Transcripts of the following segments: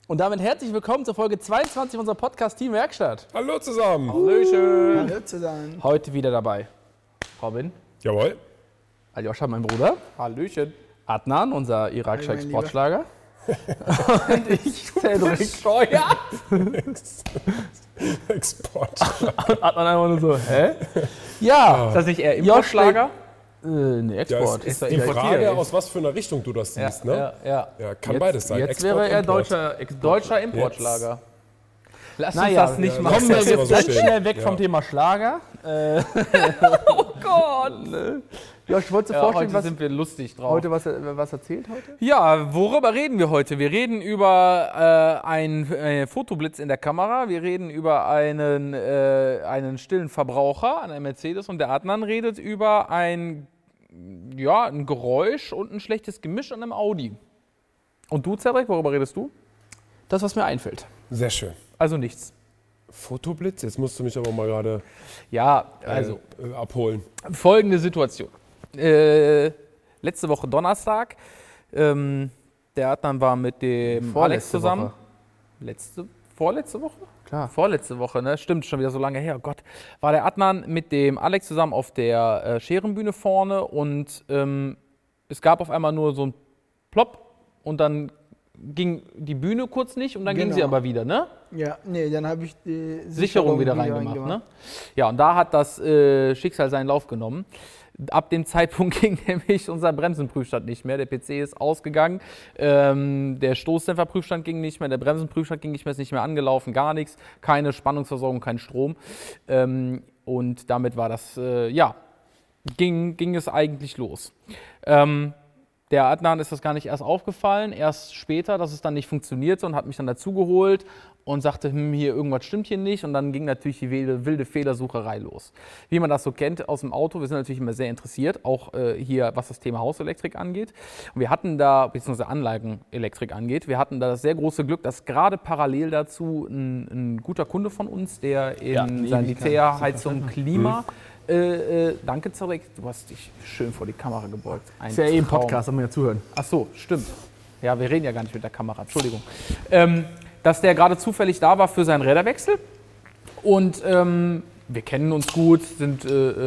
Und damit herzlich willkommen zur Folge 22 unserer Podcast Team Werkstatt. Hallo zusammen. Hallöchen. Hallo zusammen. Heute wieder dabei Robin, Jawohl. Aljoscha, mein Bruder. Hallöchen. Adnan, unser irakischer Hallo, mein Exportschlager. Und ich, Cedric. Steuer. Export. Und Adnan einfach nur so, hä? Ja. Ist das nicht eher Importschlager? Nee, Ja, Export. es ist doch die importiert. Frage, aus was für einer Richtung du das siehst. Ne? Ja. Ja, kann beides sein. Jetzt Export, wäre er Import. Deutscher Importschlager. Lass uns Naja, das nicht ja, machen. Kommen wir Lass das aber jetzt so ganz stehen. schnell weg Ja. vom Thema Schlager. Oh Gott. Josh, wolltest du Ja, vorstellen, heute sind wir lustig drauf. heute was erzählt heute? Ja, worüber reden wir heute? Wir reden über einen Fotoblitz in der Kamera. Wir reden über einen stillen Verbraucher an einem Mercedes. Und der Adnan redet über ein Geräusch und ein schlechtes Gemisch an einem Audi. Und du, Cedric, worüber redest du? Das, was mir einfällt. Sehr schön. Also nichts. Fotoblitz, jetzt musst du mich aber mal gerade Ja, also abholen. folgende Situation. Letzte Woche Donnerstag. Der Adnan war mit dem Alex zusammen. Vorletzte Woche? Klar. Vorletzte Woche, ne? Stimmt, schon wieder so lange her. Oh Gott. War der Adnan mit dem Alex zusammen auf der Scherenbühne vorne und es gab auf einmal nur so ein Plopp und dann ging die Bühne kurz nicht und dann ging sie Genau. aber wieder, ne? Ja, nee, dann habe ich die Sicherung wieder reingemacht, ne? Ja, und da hat das Schicksal seinen Lauf genommen. Ab dem Zeitpunkt ging nämlich unser Bremsenprüfstand nicht mehr. Der PC ist ausgegangen, der Stoßdämpferprüfstand ging nicht mehr, der Bremsenprüfstand ging nicht mehr, ist nicht mehr angelaufen, gar nichts, keine Spannungsversorgung, kein Strom. Und damit war das, ging es eigentlich los. Der Adnan ist das gar nicht erst aufgefallen, erst später, dass es dann nicht funktionierte und hat mich dann dazugeholt und sagte, hier irgendwas stimmt hier nicht und dann ging natürlich die wilde Fehlersucherei los. Wie man das so kennt aus dem Auto, wir sind natürlich immer sehr interessiert, auch hier, was das Thema Hauselektrik angeht. Und wir hatten da, beziehungsweise Anlagenelektrik angeht, wir hatten da das sehr große Glück, dass gerade parallel dazu ein guter Kunde von uns, der in Sanitärheizung Klima, danke, Cedric, du hast dich schön vor die Kamera gebeugt. Ist ja eh ein Podcast, da muss man ja zuhören. Ach so, stimmt. Ja, wir reden ja gar nicht mit der Kamera, Entschuldigung. Dass der gerade zufällig da war für seinen Räderwechsel. Und wir kennen uns gut, sind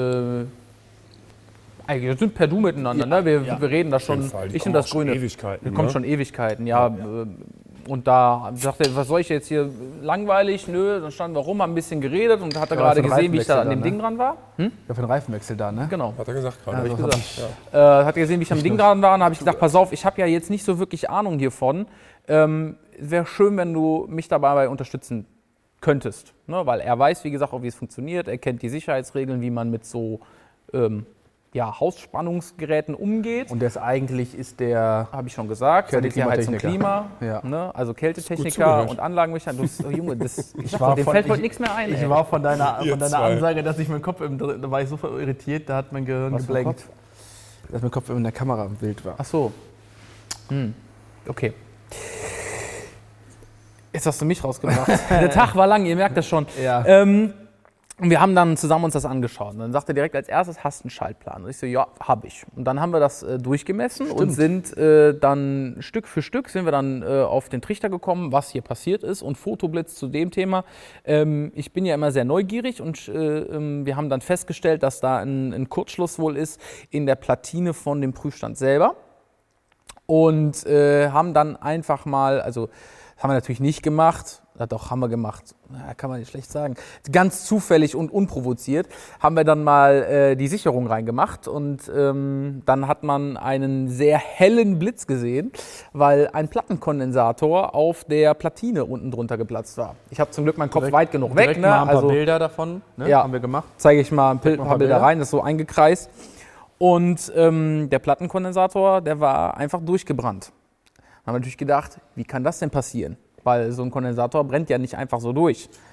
per Du miteinander. Ne? Wir reden da schon, ich und das Grüne. Ewigkeiten. Wir kommen schon Ewigkeiten, ja. Und da sagte er, was soll ich jetzt hier, langweilig? Nö, dann standen wir rum, haben ein bisschen geredet und hat er gerade gesehen, wie ich da an dem Ding dran war. Ja, für den Reifenwechsel da, ne? Genau. Hat er gesagt gerade. Hab ich Also gesagt. Hat er gesehen, wie ich am Ding dran war und habe ich gesagt, pass auf, ich habe ja jetzt nicht so wirklich Ahnung hiervon. Wäre schön, wenn du mich dabei unterstützen könntest. Ne? Weil er weiß, wie gesagt, auch wie es funktioniert. Er kennt die Sicherheitsregeln, wie man mit so Hausspannungsgeräten umgeht. Und eigentlich ist der Habe ich schon gesagt, Sanitärheizung, Klima, Ja. ne? Also Kältetechniker zugehört. und Anlagenmechaniker. Junge, dem war fällt von- heute ich- nichts mehr ein. Ich ey. war von deiner Ihr zwei. Ansage, dass ich meinen Kopf, da war ich so irritiert, da hat mein Gehirn Was für ein geblankt. Dass mein Kopf in der Kamera im Bild war. Ach so. Okay. Jetzt hast du mich rausgebracht. Der Tag war lang, ihr merkt das schon. Ja. Und wir haben dann zusammen uns das angeschaut. Und dann sagte er direkt als erstes, hast du einen Schaltplan? Und ich so, ja, habe ich. Und dann haben wir das durchgemessen und sind dann Stück für Stück sind wir dann auf den Trichter gekommen, was hier passiert ist. Und Fotoblitz zu dem Thema. Ich bin ja immer sehr neugierig und wir haben dann festgestellt, dass da ein Kurzschluss wohl ist in der Platine von dem Prüfstand selber. Und haben dann einfach mal, also das haben wir natürlich nicht gemacht, ja, doch, haben wir gemacht, ja, kann man nicht schlecht sagen, ganz zufällig und unprovoziert, haben wir dann mal die Sicherung reingemacht und dann hat man einen sehr hellen Blitz gesehen, weil ein Plattenkondensator auf der Platine unten drunter geplatzt war. Ich habe zum Glück meinen Kopf weit genug weg, Direkt ne? mal ein paar Also Bilder davon, ne? Ja. Haben wir gemacht. zeige ich mal ein paar paar Bilder Bilder. rein, das ist so eingekreist. Und der Plattenkondensator, der war einfach durchgebrannt. Dann haben wir natürlich gedacht, wie kann das denn passieren? Weil so ein Kondensator brennt ja nicht einfach so durch.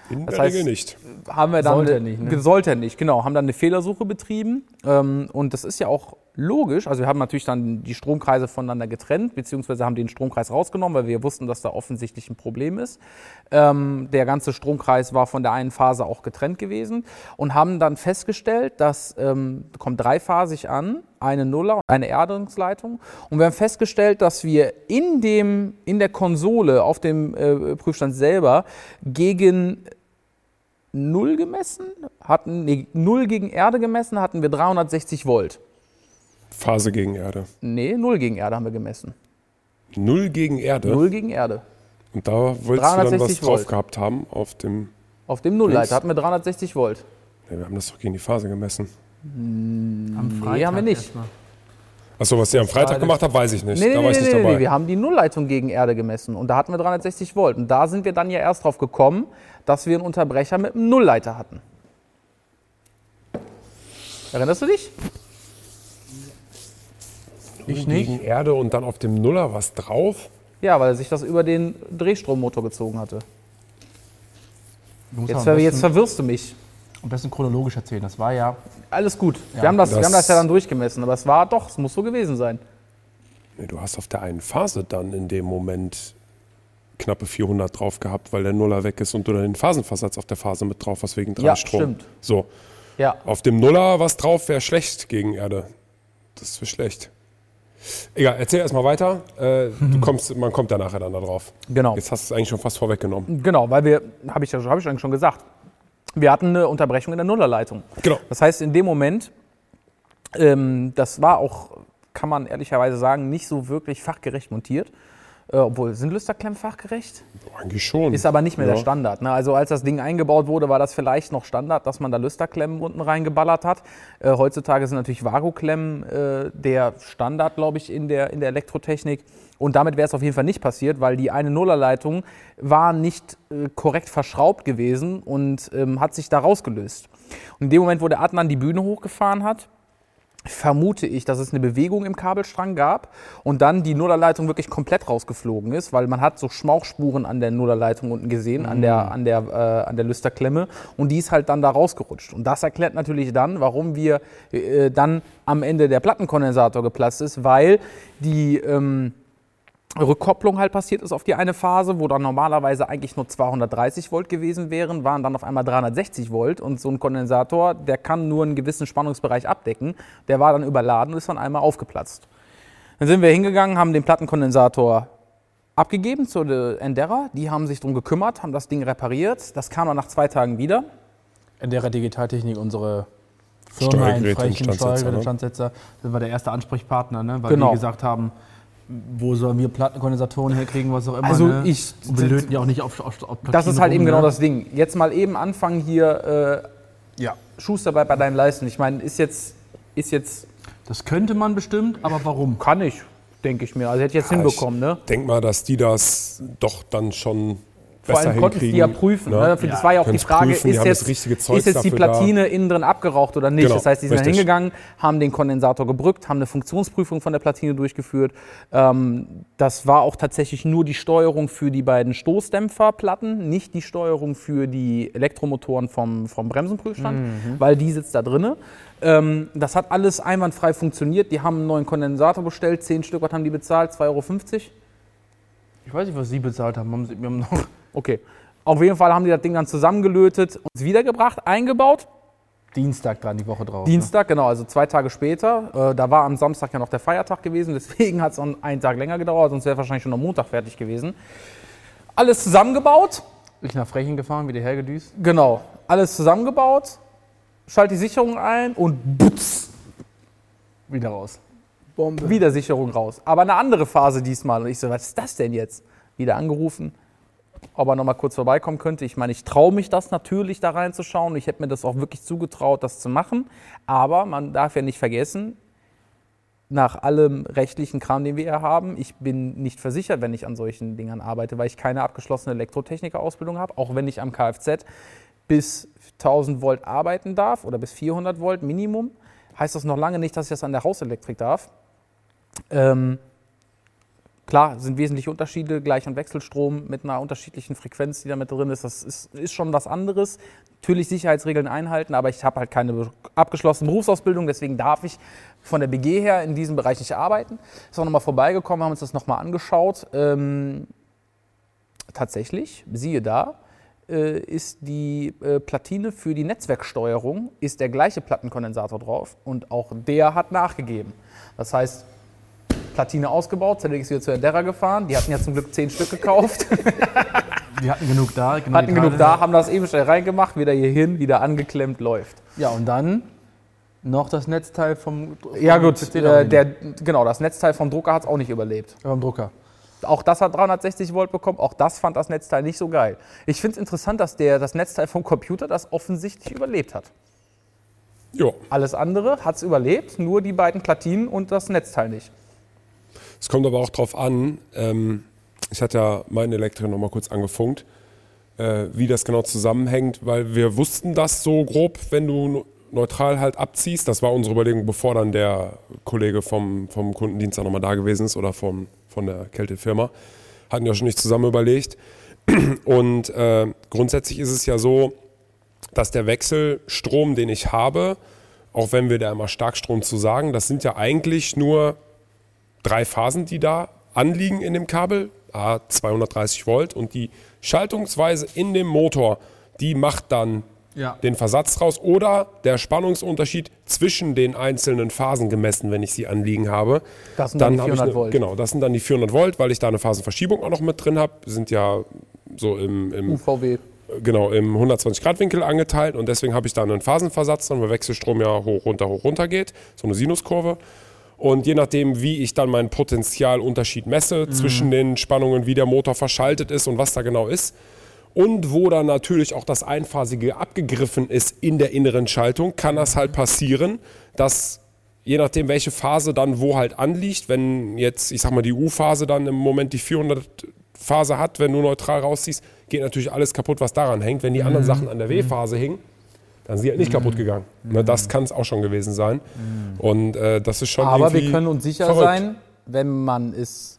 In Das der Regel heißt, nicht. haben wir dann Sollte er nicht, ne? Sollte er nicht, genau. Haben dann eine Fehlersuche betrieben. Und das ist ja auch logisch. Also wir haben natürlich dann die Stromkreise voneinander getrennt, beziehungsweise haben den Stromkreis rausgenommen, weil wir wussten, dass da offensichtlich ein Problem ist. Der ganze Stromkreis war von der einen Phase auch getrennt gewesen und haben dann festgestellt, dass kommt dreiphasig an, eine Nuller und eine Erdungsleitung. Und wir haben festgestellt, dass wir in der Konsole auf dem Prüfstand selber gegen 0 gemessen hatten, nee, 0 gegen Erde gemessen, hatten wir 360 Volt. Phase gegen Erde. Nee, 0 gegen Erde haben wir gemessen. 0 gegen Erde? 0 gegen Erde. Und da wolltest du dann was 360 drauf Volt. gehabt haben auf dem... Auf dem Nullleiter Links. hatten wir 360 Volt. Ne, wir haben das doch gegen die Phase gemessen. Am Nee, haben wir nicht. erstmal. Achso, was ihr am Freitag gemacht habt, weiß ich nicht. Nee, da war ich nicht dabei. wir haben die Nullleitung gegen Erde gemessen und da hatten wir 360 Volt. Und da sind wir dann ja erst drauf gekommen, dass wir einen Unterbrecher mit einem Nullleiter hatten. Erinnerst du dich? Ich nicht. Gegen Erde und dann auf dem Nuller was drauf? Ja, weil sich das über den Drehstrommotor gezogen hatte. Du musst Jetzt, aber jetzt verwirrst du mich. am besten chronologisch erzählen. Das war ja. Alles gut. Ja, wir haben das das- ja dann durchgemessen, aber es war doch, es muss so gewesen sein. Nee, du hast auf der einen Phase dann in dem Moment knappe 400 drauf gehabt, weil der Nuller weg ist und du dann den Phasenversatz auf der Phase mit drauf hast wegen Drehstrom. stimmt. So, Ja. auf dem Nuller was drauf wäre schlecht gegen Erde. Das wäre schlecht. Egal, erzähl erstmal weiter. Man kommt ja nachher dann da drauf. Genau. Jetzt hast du es eigentlich schon fast vorweggenommen. Genau, weil habe ich eigentlich schon gesagt, wir hatten eine Unterbrechung in der Nullerleitung. Genau. Das heißt, in dem Moment, das war auch, kann man ehrlicherweise sagen, nicht so wirklich fachgerecht montiert. Obwohl, sind Lüsterklemmen fachgerecht? Eigentlich schon. Ist aber nicht mehr der Ja. Standard. Ne? Also als das Ding eingebaut wurde, war das vielleicht noch Standard, dass man da Lüsterklemmen unten reingeballert hat. Heutzutage sind natürlich Varoklemmen der Standard, glaube ich, in der Elektrotechnik. Und damit wäre es auf jeden Fall nicht passiert, weil die eine Nullerleitung war nicht korrekt verschraubt gewesen und hat sich da rausgelöst. Und in dem Moment, wo der Adnan die Bühne hochgefahren hat, vermute ich, dass es eine Bewegung im Kabelstrang gab und dann die Nullerleitung wirklich komplett rausgeflogen ist, weil man hat so Schmauchspuren an der Nullerleitung unten gesehen, an der Lüsterklemme, und die ist halt dann da rausgerutscht. Und das erklärt natürlich dann, warum wir dann am Ende der Plattenkondensator geplatzt ist, weil die Rückkopplung halt passiert ist auf die eine Phase, wo dann normalerweise eigentlich nur 230 Volt gewesen wären, waren dann auf einmal 360 Volt, und so ein Kondensator, der kann nur einen gewissen Spannungsbereich abdecken, der war dann überladen und ist dann einmal aufgeplatzt. Dann sind wir hingegangen, haben den Plattenkondensator abgegeben zu der Enderer, die haben sich darum gekümmert, haben das Ding repariert, das kam dann nach 2 Tagen wieder. Enderer Digitaltechnik, unsere Firma in Steuergeräte und Frechen, Standsetzer, Steuergeräte, ne? Standsetzer. Das war der erste Ansprechpartner, ne? Weil Genau. wir gesagt haben, wo sollen wir Plattenkondensatoren herkriegen, was auch immer. Also ne? ich- Und wir löten ja auch nicht auf Das ist halt rum, eben ne? genau das Ding. Jetzt mal eben anfangen hier, Ja. Schuster bleibt bei deinen Leisten. Ich meine, ist jetzt, Das könnte man bestimmt, aber warum? kann ich, denke ich mir. Also hätte ich jetzt hinbekommen, ne? Ich denke mal, dass die das doch dann schon Vor besser allem konnten sie hinkriegen. ja prüfen. ne? Ne? Das war ja auch die Können's Frage, prüfen, die ist haben das jetzt, richtige Zeugs ist jetzt die dafür da. Platine innen drin abgeraucht oder nicht? Genau, Das heißt, die sind dann richtig. hingegangen, haben den Kondensator gebrückt, haben eine Funktionsprüfung von der Platine durchgeführt. Das war auch tatsächlich nur die Steuerung für die beiden Stoßdämpferplatten, nicht die Steuerung für die Elektromotoren vom Bremsenprüfstand, weil die sitzt da drinne. Das hat alles einwandfrei funktioniert. Die haben einen neuen Kondensator bestellt, 10 Stück, was haben die bezahlt? 2,50 €? Ich weiß nicht, was Sie bezahlt haben. Wir haben noch Okay. Auf jeden Fall haben die das Ding dann zusammengelötet, uns wiedergebracht, eingebaut. Dienstag dran, die Woche drauf. Dienstag, genau, also 2 Tage später. Da war am Samstag ja noch der Feiertag gewesen, deswegen hat es einen Tag länger gedauert, sonst wäre es wahrscheinlich schon am Montag fertig gewesen. Alles zusammengebaut, Ich nach Frechen gefahren, wieder hergedüst. genau, alles zusammengebaut, schalt die Sicherung ein und butz, Wieder raus. Bombe. wieder Sicherung raus. Aber eine andere Phase diesmal. Und ich so, was ist das denn jetzt? Wieder angerufen, ob er noch mal kurz vorbeikommen könnte. Ich meine, ich traue mich das natürlich, da reinzuschauen. Ich hätte mir das auch wirklich zugetraut, das zu machen. Aber man darf ja nicht vergessen, nach allem rechtlichen Kram, den wir hier haben, ich bin nicht versichert, wenn ich an solchen Dingern arbeite, weil ich keine abgeschlossene Elektrotechniker-Ausbildung habe, auch wenn ich am Kfz bis 1000 Volt arbeiten darf oder bis 400 Volt Minimum, heißt das noch lange nicht, dass ich das an der Hauselektrik darf. Klar, sind wesentliche Unterschiede, Gleich- und Wechselstrom mit einer unterschiedlichen Frequenz, die da mit drin ist. Das ist schon was anderes. Natürlich Sicherheitsregeln einhalten, aber ich habe halt keine abgeschlossene Berufsausbildung, deswegen darf ich von der BG her in diesem Bereich nicht arbeiten. Ist auch nochmal vorbeigekommen, haben uns das nochmal angeschaut. Tatsächlich, siehe da, ist die Platine für die Netzwerksteuerung, ist der gleiche Plattenkondensator drauf und auch der hat nachgegeben. Das heißt, Platine ausgebaut, ZDX ist wieder zu Enderra gefahren, die hatten ja zum Glück 10 Stück gekauft. Die hatten genug da. Haben das eben schnell reingemacht, wieder hier hin, wieder angeklemmt, läuft. Ja, und dann noch das Netzteil vom Ja gut, PC da rein. das Netzteil vom Drucker hat es auch nicht überlebt. Beim Drucker. Auch das hat 360 Volt bekommen, auch das fand das Netzteil nicht so geil. Ich finde es interessant, dass das Netzteil vom Computer das offensichtlich überlebt hat. Ja. Alles andere hat es überlebt, nur die beiden Platinen und das Netzteil nicht. Es kommt aber auch drauf an, ich hatte ja meinen Elektriker noch mal kurz angefunkt, wie das genau zusammenhängt, weil wir wussten das so grob, wenn du neutral halt abziehst. Das war unsere Überlegung, bevor dann der Kollege vom Kundendienst da nochmal da gewesen ist oder von der Kältefirma. Hatten ja schon nicht zusammen überlegt. Und grundsätzlich ist es ja so, dass der Wechselstrom, den ich habe, auch wenn wir da immer Starkstrom zu sagen, das sind ja eigentlich nur 3 Phasen, die da anliegen in dem Kabel, 230 Volt, und die Schaltungsweise in dem Motor, die macht dann den Versatz raus oder der Spannungsunterschied zwischen den einzelnen Phasen gemessen, wenn ich sie anliegen habe. Das sind dann die 400 Volt. Genau, das sind dann die 400 Volt, weil ich da eine Phasenverschiebung auch noch mit drin habe. Sind ja so im UVW. Genau, im 120-Grad-Winkel angeteilt und deswegen habe ich da einen Phasenversatz, dann weil Wechselstrom ja hoch, runter geht, so eine Sinuskurve. Und je nachdem, wie ich dann meinen Potentialunterschied messe zwischen den Spannungen, wie der Motor verschaltet ist und was da genau ist und wo dann natürlich auch das Einphasige abgegriffen ist in der inneren Schaltung, kann das halt passieren, dass je nachdem, welche Phase dann wo halt anliegt, wenn jetzt, ich sag mal, die U-Phase dann im Moment die 400-Phase hat, wenn du neutral rausziehst, geht natürlich alles kaputt, was daran hängt. Wenn die anderen Sachen an der W-Phase hingen, dann sind die halt nicht kaputt gegangen. Das kann es auch schon gewesen sein. Und das ist schon Aber irgendwie wir können uns sicher verrückt sein, wenn man es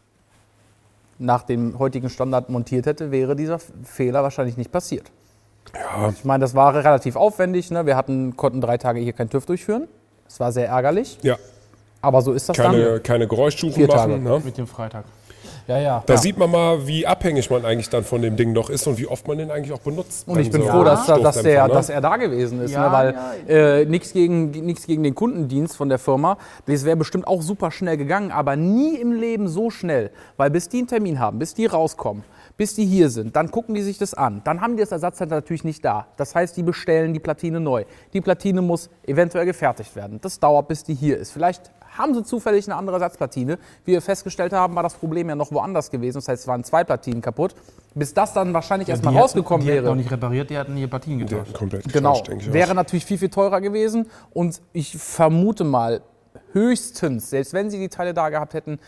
nach dem heutigen Standard montiert hätte, wäre dieser Fehler wahrscheinlich nicht passiert. Ja. Ich meine, das war relativ aufwendig. Ne? Wir konnten 3 Tage hier keinen TÜV durchführen. Das war sehr ärgerlich. Ja. Aber so ist das dann. Keine Geräuschstufen 4 Tage. machen. Ne? Mit dem Freitag. Ja. Da sieht man mal, wie abhängig man eigentlich dann von dem Ding doch ist und wie oft man den eigentlich auch benutzt. Und ich bin so froh, dass Stoßdämpfer, er da gewesen ist. Ja, Ne? Weil nichts gegen den Kundendienst von der Firma. Das wäre bestimmt auch super schnell gegangen, aber nie im Leben so schnell. Weil bis die einen Termin haben, bis die rauskommen, bis die hier sind, dann gucken die sich das an. Dann haben die das Ersatzteil natürlich nicht da. Das heißt, die bestellen die Platine neu. Die Platine muss eventuell gefertigt werden. Das dauert, bis die hier ist. Vielleicht haben sie zufällig eine andere Ersatzplatine. Wie wir festgestellt haben, war das Problem ja noch woanders gewesen. Das heißt, es waren 2 Platinen kaputt. Bis das dann wahrscheinlich erstmal rausgekommen wäre. Die wäre. hatten noch nicht repariert, die hatten hier Platinen Ja, getauscht. komplett Genau, getauscht, denke ich wäre auch. natürlich viel, viel teurer gewesen. Und ich vermute mal, höchstens, selbst wenn sie die Teile da gehabt hätten,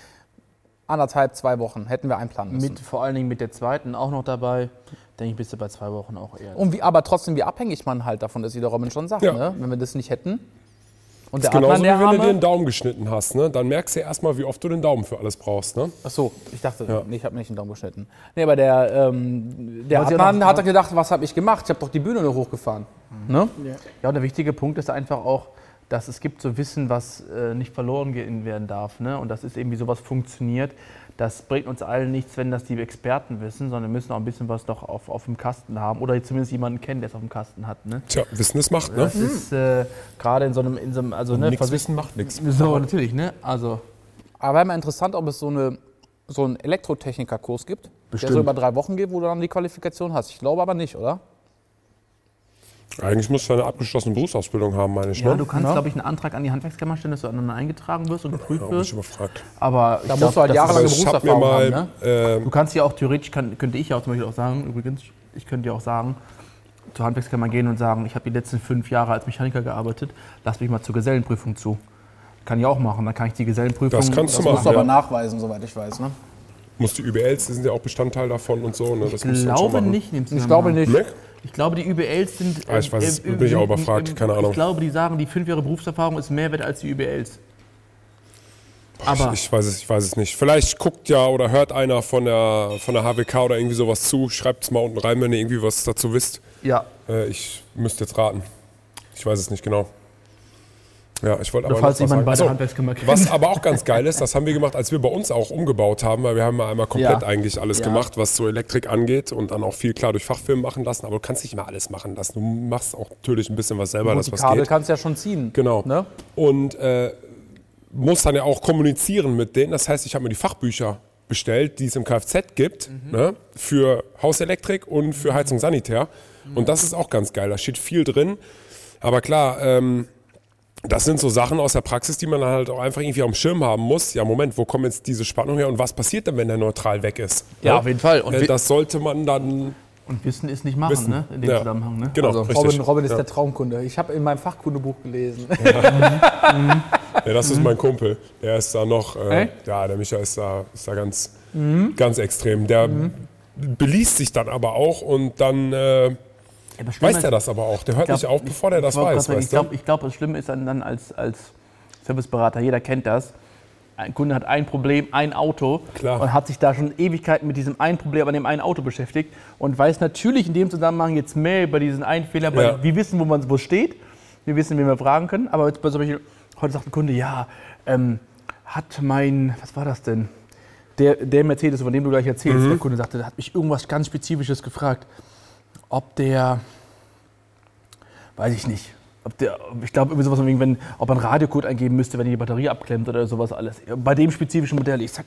1,5, 2 Wochen hätten wir einplanen müssen. Vor allen Dingen mit der zweiten auch noch dabei, denke ich, bist du bei 2 Wochen auch eher. Aber trotzdem, wie abhängig man halt davon ist, wie der Robin schon sagt. Ja. Ne? Wenn wir das nicht hätten. Und Das ist genauso, wie wenn du dir den Daumen geschnitten hast. Ne? Dann merkst du erstmal, wie oft du den Daumen für alles brauchst. Ne? Achso, ich dachte, Ja. nee, ich habe mir nicht den Daumen geschnitten. Nee, aber der Adnan hat gedacht, was habe ich gemacht? Ich habe doch die Bühne nur hochgefahren. Ne? Ja, und der wichtige Punkt ist einfach auch, dass es gibt so Wissen, was nicht verloren gehen werden darf. Ne? Und das ist eben, wie sowas funktioniert. Das bringt uns allen nichts, wenn das die Experten wissen, sondern wir müssen auch ein bisschen was doch auf dem Kasten haben oder zumindest jemanden kennen, der es auf dem Kasten hat. Ne? Tja, Wissen ist Macht. Ne? Das ist gerade in so einem also ne, Nix Wissen macht nichts. So, natürlich, ne? Also Aber wäre mal interessant, ob es so einen Elektrotechnikerkurs gibt, der so über 3 Wochen geht, wo du dann die Qualifikation hast. Ich glaube aber nicht, oder? Eigentlich musst du eine abgeschlossene Berufsausbildung haben, meine ich. ja, Ne? du kannst, Ja. glaube ich, einen Antrag an die Handwerkskammer stellen, dass du aneinander eingetragen wirst und geprüft Ja, bin ich wirst. überfragt. Aber Da ich musst du halt das jahrelange ist- Ich habe mir Berufserfahrung mal, haben, Du kannst ja auch theoretisch, könnte ich ja auch zum Beispiel auch sagen, übrigens, ich könnte ja auch sagen, zur Handwerkskammer gehen und sagen, ich habe die letzten 5 Jahre als Mechaniker gearbeitet, lass mich mal zur Gesellenprüfung zu. Kann ich auch machen, dann kann ich die Gesellenprüfung... Das kannst du Das musst machen. du aber Ja. nachweisen, soweit ich weiß. Ne? Musst die ÜBLs, die sind ja auch Bestandteil davon und so. Ne? Das Ich musst du dann schon glaube machen. nicht. in dem Ich glaube Zusammenhang. nicht. Ne? Ich glaube, die ÜBLs sind... Ich weiß es, bin ich auch überfragt, keine Ahnung. Ich glaube, die sagen, die 5 Jahre Berufserfahrung ist mehr wert als die ÜBLs. Aber Ich weiß es nicht. Vielleicht guckt ja oder hört einer von der HWK oder irgendwie sowas zu. Schreibt es mal unten rein, wenn ihr irgendwie was dazu wisst. ja, Ich müsste jetzt raten. Ich weiß es nicht genau. Ja, ich wollte oder aber falls noch was jemand bei sagen. der Handwerkskammer kennt. Was aber auch ganz geil ist, das haben wir gemacht, als wir bei uns auch umgebaut haben, weil wir haben ja einmal komplett Ja. eigentlich alles Ja. gemacht, was so Elektrik angeht und dann auch viel klar durch Fachfirmen machen lassen, aber du kannst nicht immer alles machen lassen. Du machst auch natürlich ein bisschen was selber, Gut, das die was Kabel geht. kannst du ja schon ziehen. Genau. Ne? Und muss dann ja auch kommunizieren mit denen. Das heißt, ich habe mir die Fachbücher bestellt, die es im Kfz gibt, ne, für Hauselektrik und für Heizung Sanitär. Und das ist auch ganz geil. Da steht viel drin. Aber klar, das sind so Sachen aus der Praxis, die man dann halt auch einfach irgendwie auf dem Schirm haben muss. Ja, Moment, wo kommt jetzt diese Spannung her und was passiert denn, wenn der neutral weg ist? Ja, Ne? auf jeden Fall. Und Das sollte man dann Und Wissen ist nicht machen, wissen. ne? In dem Ja. Zusammenhang. Ne? Genau, Also, richtig. Robin ist ja. der Traumkunde. Ich habe in meinem Fachkundebuch gelesen. Ja, das ist mein Kumpel. Der ist da noch, Echt? ja, der Micha ist da ganz, ganz extrem. Der beliest sich dann aber auch und dann aber schlimmer weiß ist- der das aber auch. Der hört nicht auf, bevor der das wollte weiß, gerade weißt sagen, du? ich glaube, das Schlimme ist dann als Serviceberater, jeder kennt das. Ein Kunde hat ein Problem, ein Auto Klar. und hat sich da schon Ewigkeiten mit diesem einen Problem an dem einen Auto beschäftigt und weiß natürlich in dem Zusammenhang jetzt mehr über diesen einen Fehler, weil Ja. wir wissen, wo es steht, wir wissen, wen wir fragen können, aber jetzt bei zum Beispiel, heute sagt ein Kunde, ja, hat mein, was war das denn? Der Mercedes, von dem du gleich erzählst, der Kunde sagte, der hat mich irgendwas ganz Spezifisches gefragt, ob der, weiß ich nicht, ich glaube, irgendwie sowas, ob er einen Radiocode eingeben müsste, wenn die Batterie abklemmt oder sowas alles. Bei dem spezifischen Modell, ich sag,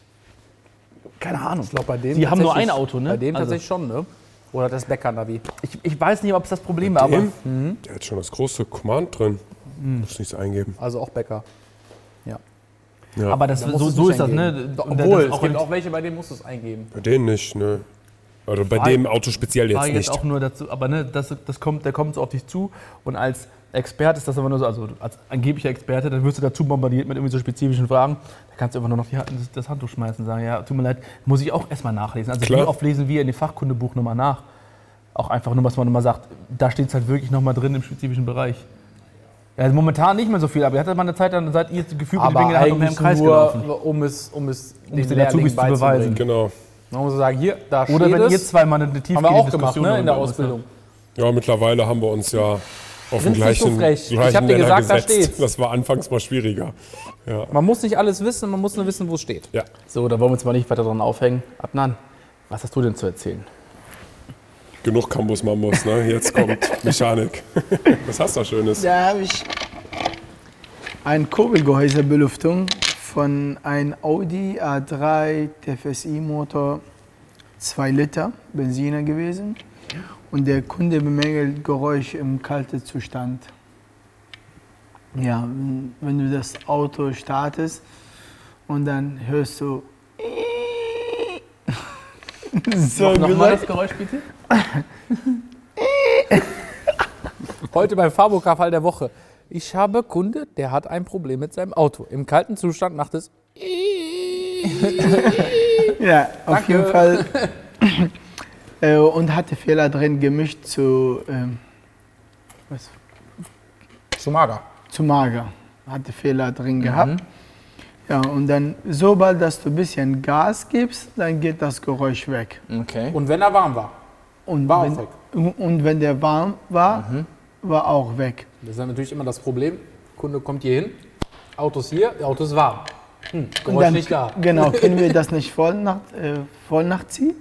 keine Ahnung. Ich glaube, bei dem Die haben nur tatsächlich- ein Auto, ne? Bei dem Also- tatsächlich schon, ne? Oder das Bäcker-Navi. Ich weiß nicht, ob es das Problem war, aber Der hat schon das große Command drin. Muss nichts eingeben. Also auch Bäcker. Ja. Ja. aber das, Da musst so, du es so nicht ist das, ne? eingeben. Und Obwohl, das es auch gibt im- auch welche, bei denen musst du es eingeben. Bei denen nicht, ne? Also bei dem Auto speziell war jetzt jetzt nicht. auch nur dazu, aber ne, der kommt so auf dich zu und als Experte ist das aber nur so, also als angeblicher Experte, dann wirst du dazu bombardiert mit irgendwie so spezifischen Fragen. Da kannst du einfach nur noch das Handtuch schmeißen und sagen, ja, tut mir leid, muss ich auch erstmal nachlesen. Also Klar. wie oft lesen wir in dem Fachkundebuch nochmal nach? Auch einfach nur, was man nochmal sagt, da steht es halt wirklich nochmal drin im spezifischen Bereich. Ja, also momentan nicht mehr so viel, aber ihr hattet mal eine Zeit, dann seid ihr gefühlt mit Aber den Dingen halt noch mehr im eigentlich Kreis nur, gelaufen. um es Um den es den Lehrlingen Azubis zu beweisen. beizubringen. Genau. Man muss sagen, hier, da Oder steht wenn ihr es. zwei mal eine Haben wir tiefgehende auch gemacht, Diskussion ne, in der darüber Ausbildung. Ja, mittlerweile haben wir uns ja auf dem Sind nicht gleichen, so frech. Ich gleichen hab dir Nenner gesagt, da gesetzt. steht's. Das war anfangs mal schwieriger. Ja. Man muss nicht alles wissen, man muss nur wissen, wo es steht. Ja. So, da wollen wir uns mal nicht weiter dran aufhängen. Adnan, was hast du denn zu erzählen? Genug Campus Mambus, ne? Jetzt kommt Mechanik. Was hast du da Schönes? Da habe ich eine Kurbelgehäusebelüftung von einem Audi A3 TFSI-Motor, 2 Liter Benziner gewesen. Und der Kunde bemängelt Geräusch im kalten Zustand. Ja, wenn du das Auto startest und dann hörst du so Nochmal Geräusch. das Geräusch bitte? Heute beim Fahrburg-Fall der Woche. Ich habe Kunde, der hat ein Problem mit seinem Auto. Im kalten Zustand macht es. Ja, auf Danke. jeden Fall. Und hatte Fehler drin gemischt zu Zu mager. mager. Hatte Fehler drin gehabt. Ja, und dann, sobald dass du ein bisschen Gas gibst, dann geht das Geräusch weg. Okay. Und wenn er warm war, Und, war auch wenn, weg. und wenn der warm war, war auch weg. Das ist dann natürlich immer das Problem. Kunde kommt hier hin, Auto ist hier, das Auto ist warm. Und Geräusch dann, nicht da. genau, können wir das nicht voll nachziehen?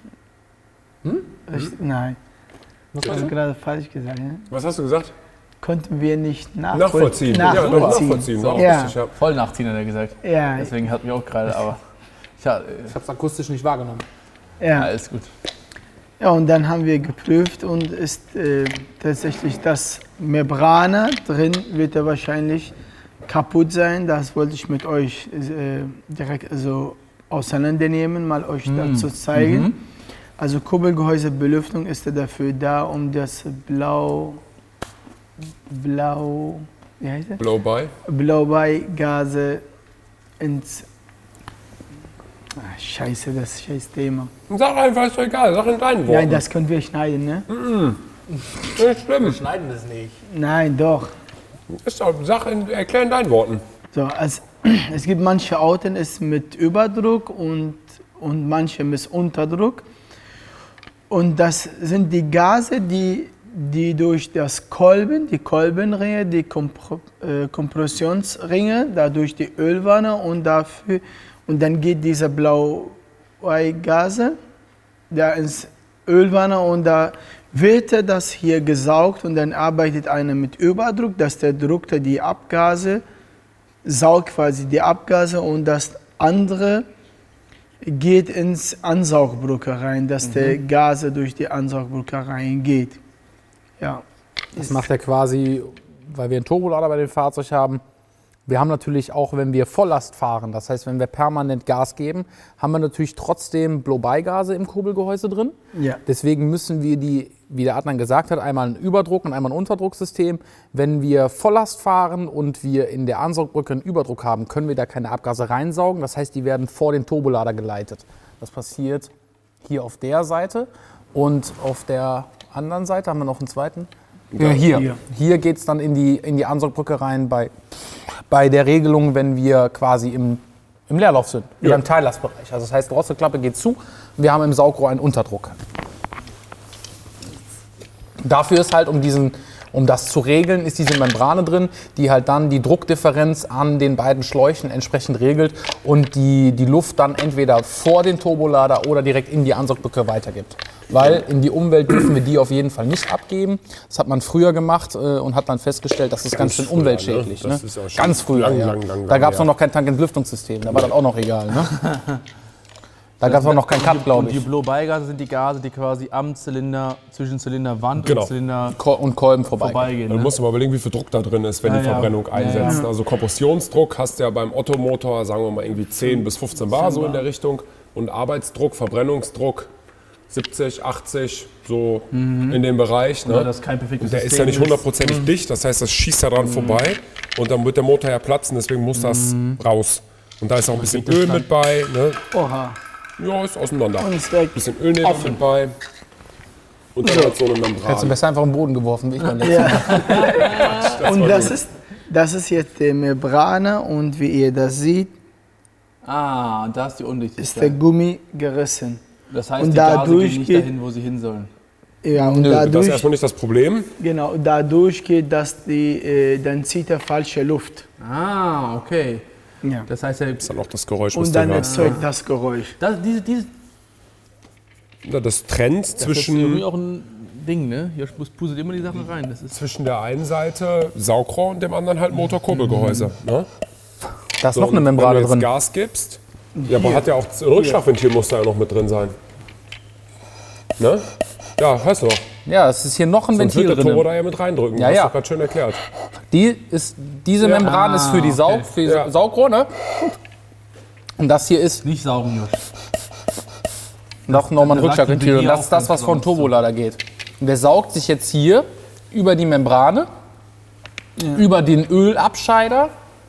Nein, Was das meinst ist du? gerade falsch gesagt. Ja? Was hast du gesagt? Konnten wir nicht Nachvollziehen. Ja, doch, nachvollziehen. War auch Ja. richtig, ja. Voll nachziehen, hat er gesagt. Ja, Deswegen hatten wir auch gerade, aber Ich habe es akustisch nicht wahrgenommen. ja. alles gut. Ja, und dann haben wir geprüft und ist tatsächlich das Membrane drin, wird er wahrscheinlich kaputt sein. Das wollte ich mit euch direkt also auseinandernehmen, mal euch dazu zeigen. Also Kurbelgehäusebelüftung ist dafür da, um das wie heißt es? Blow-by. Blaubeigase ins Scheiße, das scheiß Thema. Sag einfach, ist doch egal. Sag in deinen Worten. Nein, das können wir schneiden, ne? Nicht schlimm. Schneiden das nicht. Nein, doch. Ist doch, erklär in deinen Worten. So, es gibt manche Autos ist mit Überdruck und manche mit Unterdruck. Und das sind die Gase, die durch das Kolben, die Kolbenringe, die Kompressionsringe, dadurch die Ölwanne und dann geht diese Blau-Gase da ins Ölwanne und da wird das hier gesaugt und dann arbeitet einer mit Überdruck, dass der Druck die Abgase saugt quasi die Abgase und das andere geht ins Ansaugbrücke rein, dass der Gase durch die Ansaugbrücke reingeht. Ja. Das macht er quasi, weil wir einen Turbolader bei dem Fahrzeug haben. Wir haben natürlich auch, wenn wir Volllast fahren, das heißt, wenn wir permanent Gas geben, haben wir natürlich trotzdem Blow-by-Gase im Kurbelgehäuse drin. Ja. Deswegen müssen wir die, wie der Adnan gesagt hat, einmal ein Überdruck und einmal ein Unterdrucksystem. Wenn wir Volllast fahren und wir in der Ansaugbrücke einen Überdruck haben, können wir da keine Abgase reinsaugen. Das heißt, die werden vor den Turbolader geleitet. Das passiert hier auf der Seite und auf der anderen Seite haben wir noch einen zweiten. Ja, hier geht es dann in die Ansaugbrücke rein bei der Regelung, wenn wir quasi im Leerlauf sind, oder im Teillastbereich. Also das heißt, die Drosselklappe geht zu und wir haben im Saugrohr einen Unterdruck. Dafür ist halt, um das zu regeln, ist diese Membrane drin, die halt dann die Druckdifferenz an den beiden Schläuchen entsprechend regelt und die Luft dann entweder vor den Turbolader oder direkt in die Ansaugbrücke weitergibt. Weil in die Umwelt dürfen wir die auf jeden Fall nicht abgeben. Das hat man früher gemacht und hat dann festgestellt, das ist ganz schön umweltschädlich. Ne? Das Ne? ist auch schon ganz früher, lang, da gab es noch kein Tankentlüftungssystem, da war das auch noch egal. Ne? Da gab es auch noch keinen Cut, glaube ich. Und die Blow-by-Gase sind die Gase, die quasi am Zylinder, zwischen Zylinderwand und Zylinder und Kolben vorbeigehen. Du musst aber überlegen, wie viel Druck da drin ist, wenn die Verbrennung einsetzt. Also Kompressionsdruck hast du ja beim Ottomotor, sagen wir mal irgendwie 10 bis 15 Bar, so in der Richtung. Und Arbeitsdruck, Verbrennungsdruck 70, 80, so in dem Bereich. Ne? Das ist kein perfektes der ist ja nicht hundertprozentig dicht, das heißt, das schießt ja dran vorbei und dann wird der Motor ja platzen, deswegen muss das raus. Und da ist auch ein bisschen Öl mit bei. Ne? Oha. Ja, ist auseinander. Und ist weg. Ein bisschen Öl mit bei. Und dann halt so eine Membran. Hättest du besser einfach im Boden geworfen, wie ich beim letzten Mal. Und das ist jetzt die Membrane und wie ihr das seht, da ist die Undichtigkeit. ist der Gummi gerissen. Das heißt, und die Gase dadurch gehen nicht dahin, wo sie hin sollen. Ja, und Das ist dadurch, erstmal nicht das Problem. genau, dadurch geht, dann zieht er falsche Luft. Ah, okay. Ja. Das heißt, Das ist dann auch das Geräusch, was Und du dann hörst. erzeugt das Geräusch. Das trennt das ist zwischen, irgendwie auch ein Ding, ne? Hier puzzelt immer die Sachen rein. Das ist zwischen der einen Seite Saugrohr und dem anderen halt Motorkurbelgehäuse. Ne? Da ist So, noch eine und Membrane wenn du jetzt drin. Gas gibst, ja, aber hat ja auch ein Rückschlagventil muss da ja noch mit drin sein. Ne? Ja, hörst du doch. Ja, es ist hier noch ein Sonst Ventil wird der Turbo drin. da ja mit reindrücken. Ja, Hast ja. du gerade schön erklärt. Diese Membran ist für die Ja. Saugrohr, ne? Und das hier ist nicht saugen, Josh. nochmal ein Da sagt Rückschlagventil. die Und das ist das, was von Turbolader geht. Und der saugt sich jetzt hier über die Membrane, über den Ölabscheider.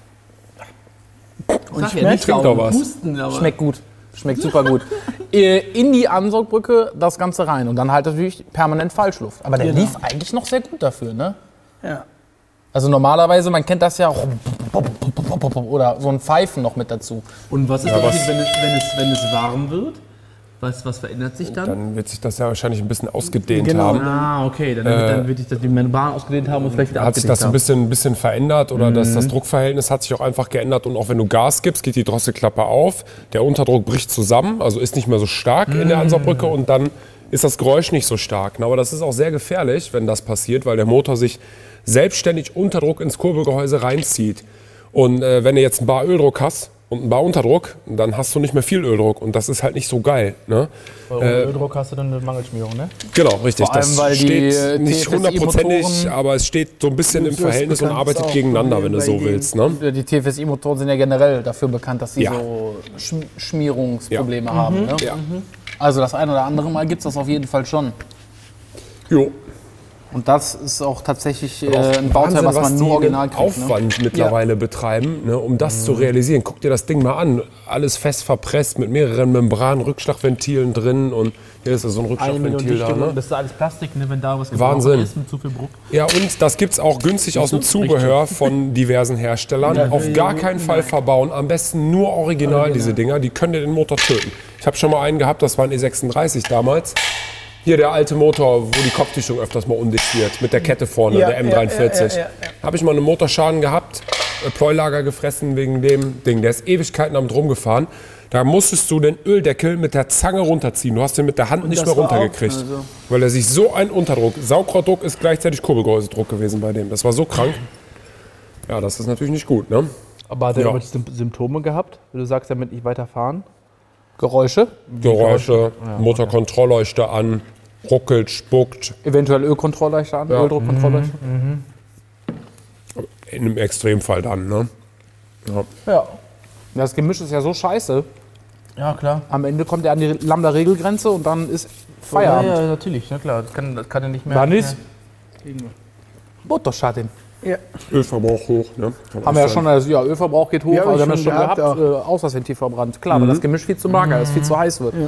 Und Trink doch was. Husten, aber Schmeckt gut. Schmeckt super gut. In die Ansaugbrücke das Ganze rein. Und dann halt natürlich permanent Falschluft. Aber der lief eigentlich noch sehr gut dafür, ne? Ja. Also normalerweise, man kennt das ja auch. Oder so ein Pfeifen noch mit dazu. Und was ist passiert, wenn es warm wird? Was verändert sich dann? Dann wird sich das ja wahrscheinlich ein bisschen ausgedehnt Genau. haben. Ah, okay. Dann wird sich die Membran ausgedehnt haben und vielleicht wieder Hat sich abgedeckt das haben. ein bisschen verändert oder das Druckverhältnis hat sich auch einfach geändert und auch wenn du Gas gibst, geht die Drosselklappe auf, der Unterdruck bricht zusammen, also ist nicht mehr so stark in der Ansaugbrücke und dann ist das Geräusch nicht so stark. Aber das ist auch sehr gefährlich, wenn das passiert, weil der Motor sich selbstständig Unterdruck ins Kurbelgehäuse reinzieht. Und wenn du jetzt einen Bar Öldruck hast und einen Bar Unterdruck, dann hast du nicht mehr viel Öldruck und das ist halt nicht so geil. Ne? Ohne Öldruck hast du dann eine Mangelschmierung, ne? Genau, richtig. Vor allem, das weil die, steht nicht TFSI hundertprozentig, Motoren- aber es steht so ein bisschen im So ist Verhältnis und bekannt, arbeitet ist auch gegeneinander, wenn du bei so denen. willst. Ne? Die TFSI-Motoren sind ja generell dafür bekannt, dass sie Ja. so Schmierungsprobleme haben. Ne? Ja. Also das ein oder andere Mal gibt es das auf jeden Fall schon. Jo. Und das ist auch tatsächlich ein Wahnsinn, Bauteil, was man nur original kriegt. Aufwand mittlerweile betreiben, ne, um das zu realisieren. Guck dir das Ding mal an. Alles fest verpresst mit mehreren Membranen, Rückschlagventilen drin und hier ist so ein Rückschlagventil da. Ne? Das ist alles Plastik, ne, wenn da was Wahnsinn. ist mit zu viel Druck. Ja, und das gibt's auch günstig aus dem Zubehör von diversen Herstellern. Auf gar keinen Fall verbauen. Am besten nur original diese Dinger. Die können dir den Motor töten. Ich habe schon mal einen gehabt, das war ein E36 damals. Hier der alte Motor, wo die Kopfdichtung öfters mal undicht wird, mit der Kette vorne, der M43. Habe ich mal einen Motorschaden gehabt, Pleuelager gefressen wegen dem Ding. Der ist Ewigkeiten damit rumgefahren. Da musstest du den Öldeckel mit der Zange runterziehen. Du hast den mit der Hand nicht mehr runtergekriegt. Weil er sich so ein Unterdruck, Saugrohrdruck ist gleichzeitig Kurbelgehäusedruck gewesen bei dem. Das war so krank. Ja, das ist natürlich nicht gut, ne? Aber hat er irgendwelche Symptome gehabt? Du sagst damit nicht weiterfahren? Geräusche? Motorkontrollleuchte an, ruckelt, spuckt. Eventuell Ölkontrollleuchte an, Öldruckkontrollleuchte. In einem Extremfall dann, ne? Ja. Das Gemisch ist ja so scheiße. Ja, klar. Am Ende kommt er an die Lambda-Regelgrenze und dann ist Feierabend. Ja, natürlich, na klar. Das kann er nicht mehr. Dann ist Motorschaden. Ja. Ölverbrauch hoch, ne? Haben wir ja schon, also, Ölverbrauch geht hoch, Ja, aber wir haben ja schon schon gehabt, gehabt, Außerventil verbrannt. Klar, weil das Gemisch viel zu mager ist, viel zu heiß wird.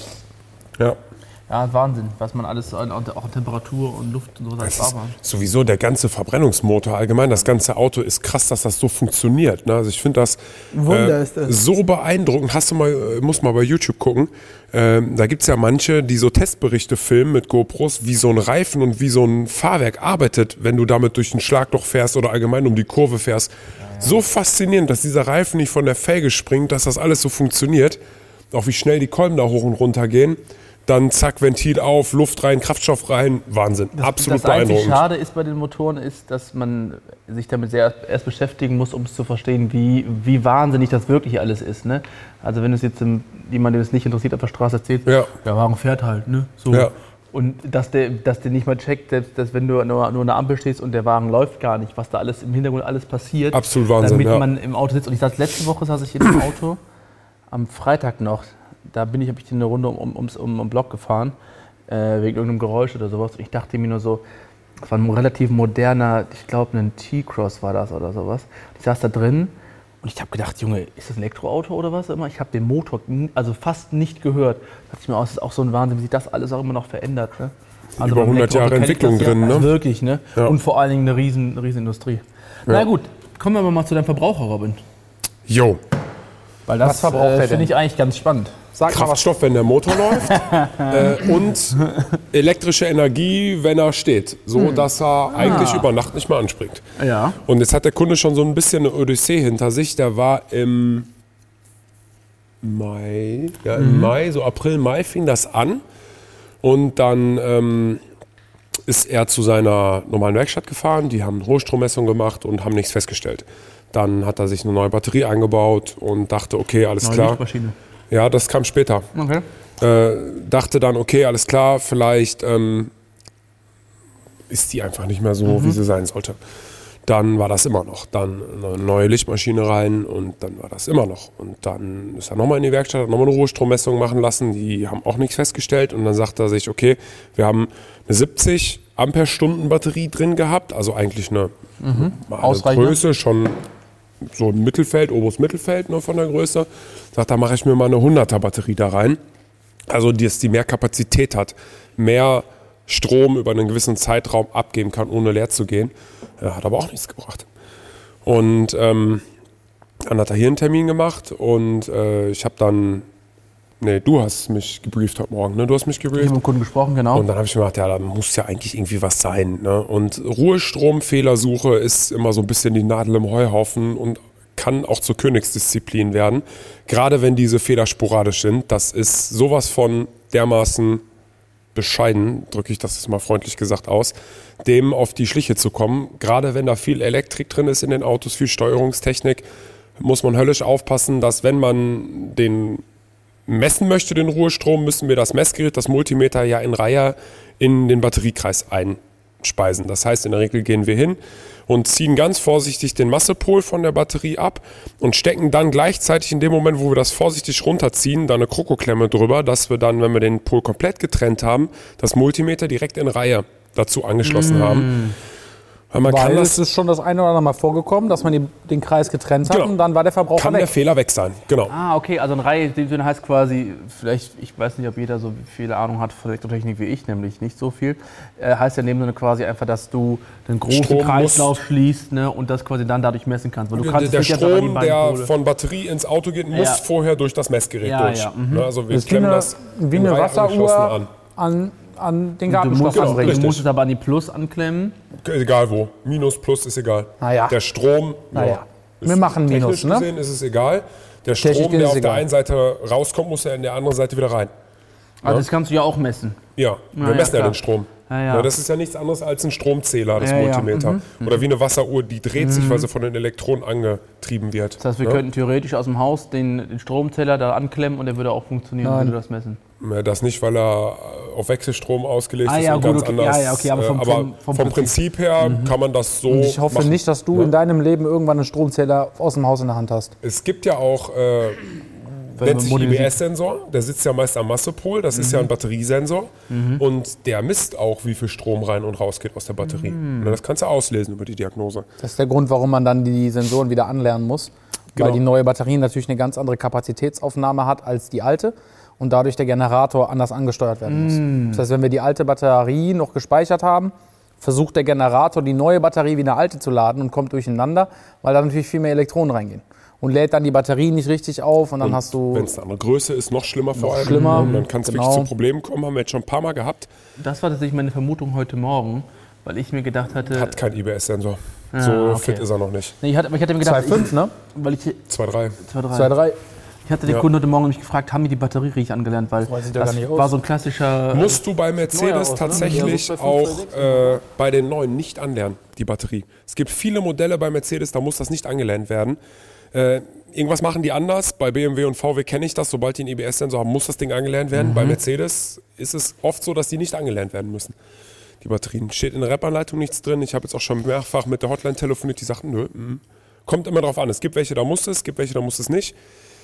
Ja. Ja, Wahnsinn, was man alles, auch Temperatur und Luft und so Das das ist sowieso der ganze Verbrennungsmotor allgemein, das ganze Auto ist krass, dass das so funktioniert. Ne? Also ich finde das, Wunder ist das. so beeindruckend. Musst mal bei YouTube gucken. Da gibt es ja manche, die so Testberichte filmen mit GoPros, wie so ein Reifen und wie so ein Fahrwerk arbeitet, wenn du damit durch ein Schlagloch fährst oder allgemein um die Kurve fährst. So faszinierend, dass dieser Reifen nicht von der Felge springt, dass das alles so funktioniert. Auch wie schnell die Kolben da hoch und runter gehen. Dann zack, Ventil auf, Luft rein, Kraftstoff rein. Wahnsinn. Absolut beeindruckend. Das einzig Schade ist bei den Motoren, ist, dass man sich damit erst beschäftigen muss, um es zu verstehen, wie wahnsinnig das wirklich alles ist. Ne? Also wenn es jetzt jemand, den es nicht interessiert, auf der Straße erzählt, der Wagen fährt halt. Ne? So. Ja. Und dass der nicht mal checkt, selbst dass wenn du nur an der Ampel stehst und der Wagen läuft gar nicht, was da alles im Hintergrund alles passiert. Absolut Wahnsinn, damit man im Auto sitzt. Und letzte Woche saß ich in dem Auto, am Freitag noch. Da habe ich eine Runde um den Block gefahren, wegen irgendeinem Geräusch oder sowas. Und ich dachte mir nur so, das war ein relativ moderner, ich glaube ein T-Cross war das oder sowas. Ich saß da drin und ich habe gedacht, Junge, ist das ein Elektroauto oder was immer? Ich habe den Motor also fast nicht gehört. Da dachte ich mir, das ist auch so ein Wahnsinn, wie sich das alles auch immer noch verändert. Ne? Also Über 100 Jahre Entwicklung drin, ne? Wirklich, ne? Ja. Und vor allen Dingen eine riesen Industrie. Na gut, kommen wir aber mal zu deinem Verbraucher, Robin. Jo. Weil das Was verbraucht er denn? finde ich eigentlich ganz spannend. Sag mal was. Kraftstoff, wenn der Motor läuft und elektrische Energie, wenn er steht, so dass er eigentlich über Nacht nicht mehr anspringt. Ja. Und jetzt hat der Kunde schon so ein bisschen eine Odyssee hinter sich. Der war im Mai, so April, Mai fing das an und dann ist er zu seiner normalen Werkstatt gefahren. Die haben eine Hochstrommessung gemacht und haben nichts festgestellt. Dann hat er sich eine neue Batterie eingebaut und dachte, okay, alles klar. Lichtmaschine. Ja, das kam später. Okay. Dachte dann, okay, alles klar, vielleicht ist die einfach nicht mehr so, wie sie sein sollte. Dann war das immer noch. Dann eine neue Lichtmaschine rein und dann war das immer noch. Und dann ist er nochmal in die Werkstatt, hat nochmal eine Ruhestromessung machen lassen. Die haben auch nichts festgestellt. Und dann sagt er sich, okay, wir haben eine 70 Ampere-Stunden Batterie drin gehabt. Also eigentlich eine Größe, schon so ein Mittelfeld, oberes Mittelfeld nur von der Größe. Sagt, da mache ich mir mal eine 100er Batterie da rein. Also, dass die mehr Kapazität hat, mehr Strom über einen gewissen Zeitraum abgeben kann, ohne leer zu gehen. Ja, hat aber auch nichts gebracht. Und dann hat er hier einen Termin gemacht und ich habe dann, du hast mich gebrieft heute Morgen, ne? Du hast mich gebrieft. Ich habe mit dem Kunden gesprochen, genau. Und dann habe ich mir gedacht, ja, da muss ja eigentlich irgendwie was sein. Ne? Und Ruhestromfehlersuche ist immer so ein bisschen die Nadel im Heuhaufen und kann auch zur Königsdisziplin werden. Gerade wenn diese Fehler sporadisch sind. Das ist sowas von dermaßen bescheiden, drücke ich das mal freundlich gesagt aus, dem auf die Schliche zu kommen. Gerade wenn da viel Elektrik drin ist in den Autos, viel Steuerungstechnik, muss man höllisch aufpassen, dass wenn man den messen möchte, den Ruhestrom, müssen wir das Messgerät, das Multimeter ja in Reihe in den Batteriekreis einspeisen. Das heißt, in der Regel gehen wir hin und ziehen ganz vorsichtig den Massepol von der Batterie ab und stecken dann gleichzeitig in dem Moment, wo wir das vorsichtig runterziehen, da eine Krokoklemme drüber, dass wir dann, wenn wir den Pol komplett getrennt haben, das Multimeter direkt in Reihe dazu angeschlossen haben. Weil es ist schon das eine oder andere Mal vorgekommen, dass man den Kreis getrennt hat und dann war der Verbraucher Kann weg. der Fehler weg sein, genau. Okay, also eine Reihe, den heißt quasi, vielleicht, ich weiß nicht, ob jeder so viel Ahnung hat von Elektrotechnik wie ich, nämlich nicht so viel, heißt ja in dem Sinne quasi einfach, dass du den großen Strom Kreislauf schließt, ne, und das quasi dann dadurch messen kannst. Weil du kannst Der es nicht einfach an die Strom, beiden der Pole. von Batterie ins Auto geht, muss vorher durch das Messgerät durch. Ja, Ne, also wir Das ist klemmen das wie in eine Reihe angeschlossen Wasseruhr an den Du Gartenschlauch musst, anbringen. du musst es aber an die Plus anklemmen. Egal wo. Minus, Plus ist egal. Naja. Der Strom, Naja. ist Wir machen Minus, technisch ne? gesehen ist es egal. Der Technisch Strom, gesehen der ist auf der egal. einen Seite rauskommt, muss ja in der anderen Seite wieder rein. Also das kannst du ja auch messen. Ja, wir ja, messen ja klar. den Strom. Ja. Na, das ist ja nichts anderes als ein Stromzähler, das Ja, ja. Multimeter. Oder wie eine Wasseruhr, die dreht sich, weil sie von den Elektronen angetrieben wird. Das heißt, wir könnten theoretisch aus dem Haus den Stromzähler da anklemmen und der würde auch funktionieren, wenn du das messen. Das nicht, weil er auf Wechselstrom ausgelegt ist ja, und gut, ganz okay. anders. Ja, okay, aber vom Prinzip her kann man das so Ich hoffe machen. nicht, dass du in deinem Leben irgendwann einen Stromzähler aus dem Haus in der Hand hast. Es gibt ja auch, nennt sich IBS-Sensor, der sitzt ja meist am Massepol, das ist ja ein Batteriesensor und der misst auch, wie viel Strom rein und raus geht aus der Batterie. Und das kannst du auslesen über die Diagnose. Das ist der Grund, warum man dann die Sensoren wieder anlernen muss. Weil Genau. die neue Batterie natürlich eine ganz andere Kapazitätsaufnahme hat als die alte und dadurch der Generator anders angesteuert werden muss. Das heißt, wenn wir die alte Batterie noch gespeichert haben, versucht der Generator die neue Batterie wie eine alte zu laden und kommt durcheinander, weil da natürlich viel mehr Elektronen reingehen. Und lädt dann die Batterie nicht richtig auf und dann hast du... Wenn es eine andere Größe ist, noch schlimmer vor allem. schlimmer, Und dann kann es genau. wirklich zu Problemen kommen, haben wir jetzt schon ein paar Mal gehabt. Das war tatsächlich meine Vermutung heute Morgen, weil ich mir gedacht hatte... Hat kein IBS-Sensor. Ah, So okay. fit ist er noch nicht. Nee, ich hatte mir gedacht... 2,5, ne? Weil ich 2,3. 2,3. Ich hatte den Kunden heute Morgen nämlich gefragt, haben die die Batterie richtig angelernt, weil sieht ja das gar nicht aus. war so ein klassischer... Musst du bei Mercedes Neuer aus, ne? tatsächlich Ja, so auch 2,5, bei den neuen nicht anlernen, die Batterie. Es gibt viele Modelle bei Mercedes, da muss das nicht angelernt werden. Irgendwas machen die anders. Bei BMW und VW kenne ich das. Sobald die einen IBS-Sensor haben, muss das Ding angelernt werden. Bei Mercedes ist es oft so, dass die nicht angelernt werden müssen. Die Batterien. Steht in der Rep-Anleitung nichts drin. Ich habe jetzt auch schon mehrfach mit der Hotline telefoniert, die sagten, nö, kommt immer drauf an. Es gibt welche, da muss es gibt welche, da muss es nicht.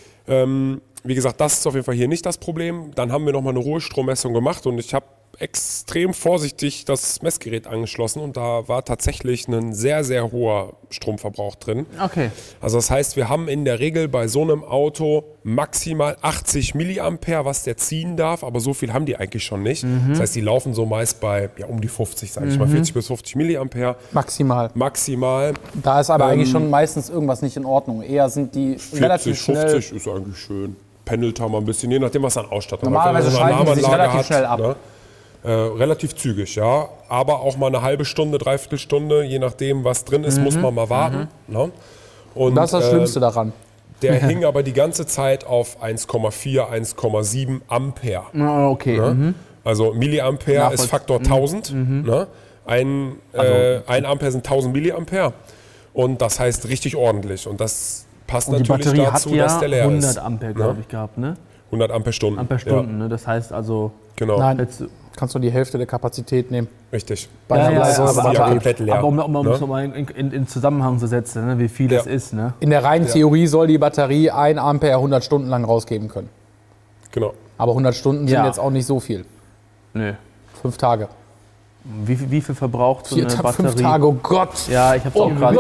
Wie gesagt, das ist auf jeden Fall hier nicht das Problem. Dann haben wir nochmal eine Ruhestrommessung gemacht und ich habe extrem vorsichtig das Messgerät angeschlossen und da war tatsächlich ein sehr, sehr hoher Stromverbrauch drin. Okay. Also das heißt, wir haben in der Regel bei so einem Auto maximal 80 Milliampere, was der ziehen darf, aber so viel haben die eigentlich schon nicht. Das heißt, die laufen so meist bei um die 50, sage ich mal, 40 bis 50 Milliampere. Maximal. Maximal. Da ist aber eigentlich schon meistens irgendwas nicht in Ordnung. Eher sind die 40, relativ schnell... 50 ist eigentlich schön. Pendelt haben wir ein bisschen, je nachdem, was an Ausstattung Normalerweise hat. Wenn man schalten die sich Alarmanlage relativ schnell ab. Ne? Relativ zügig, ja. Aber auch mal eine halbe Stunde, dreiviertel Stunde, je nachdem, was drin ist, muss man mal warten. Ne? Und, Das ist das Schlimmste daran. Der hing aber die ganze Zeit auf 1,4, 1,7 Ampere. Okay. Ne? Also Milliampere ist Faktor 1000. Ne? Ein Ampere sind 1000 Milliampere. Und das heißt richtig ordentlich. Und das passt Und die natürlich Batterie dazu, hat ja dass der leer 100 ist. Ampere, glaube ich, gehabt, ne? 100 Ampere-Stunden. Ampere-Stunden, ne? Das heißt also... Genau, Nein, Jetzt, kannst du die Hälfte der Kapazität nehmen. richtig. Bei einer ja, Leisung- aber- Das ist ja komplett leer. aber um ne? es mal in Zusammenhang zu setzen, ne? Wie viel das ist, ne? In der reinen Theorie soll die Batterie 1 Ampere 100 Stunden lang rausgeben können. Genau. Aber 100 Stunden sind Ja. jetzt auch nicht so viel. Nö. 5 Tage. Wie viel verbraucht so eine Batterie? 5 Tage, oh Gott. Ja, ich habe es auch gerade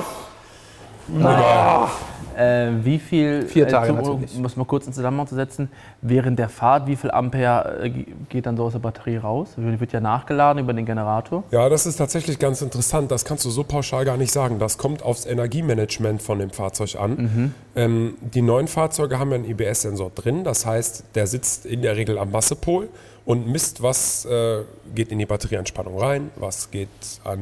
gedacht. Wie viel, 4 Tage natürlich. um es mal kurz in Zusammenhang zu setzen, während der Fahrt, wie viel Ampere geht dann so aus der Batterie raus? Die wird ja nachgeladen über den Generator. Ja, das ist tatsächlich ganz interessant. Das kannst du so pauschal gar nicht sagen. Das kommt aufs Energiemanagement von dem Fahrzeug an. Die neuen Fahrzeuge haben ja einen IBS-Sensor drin. Das heißt, der sitzt in der Regel am Massepol und misst, was geht in die Batterieanspannung rein, was geht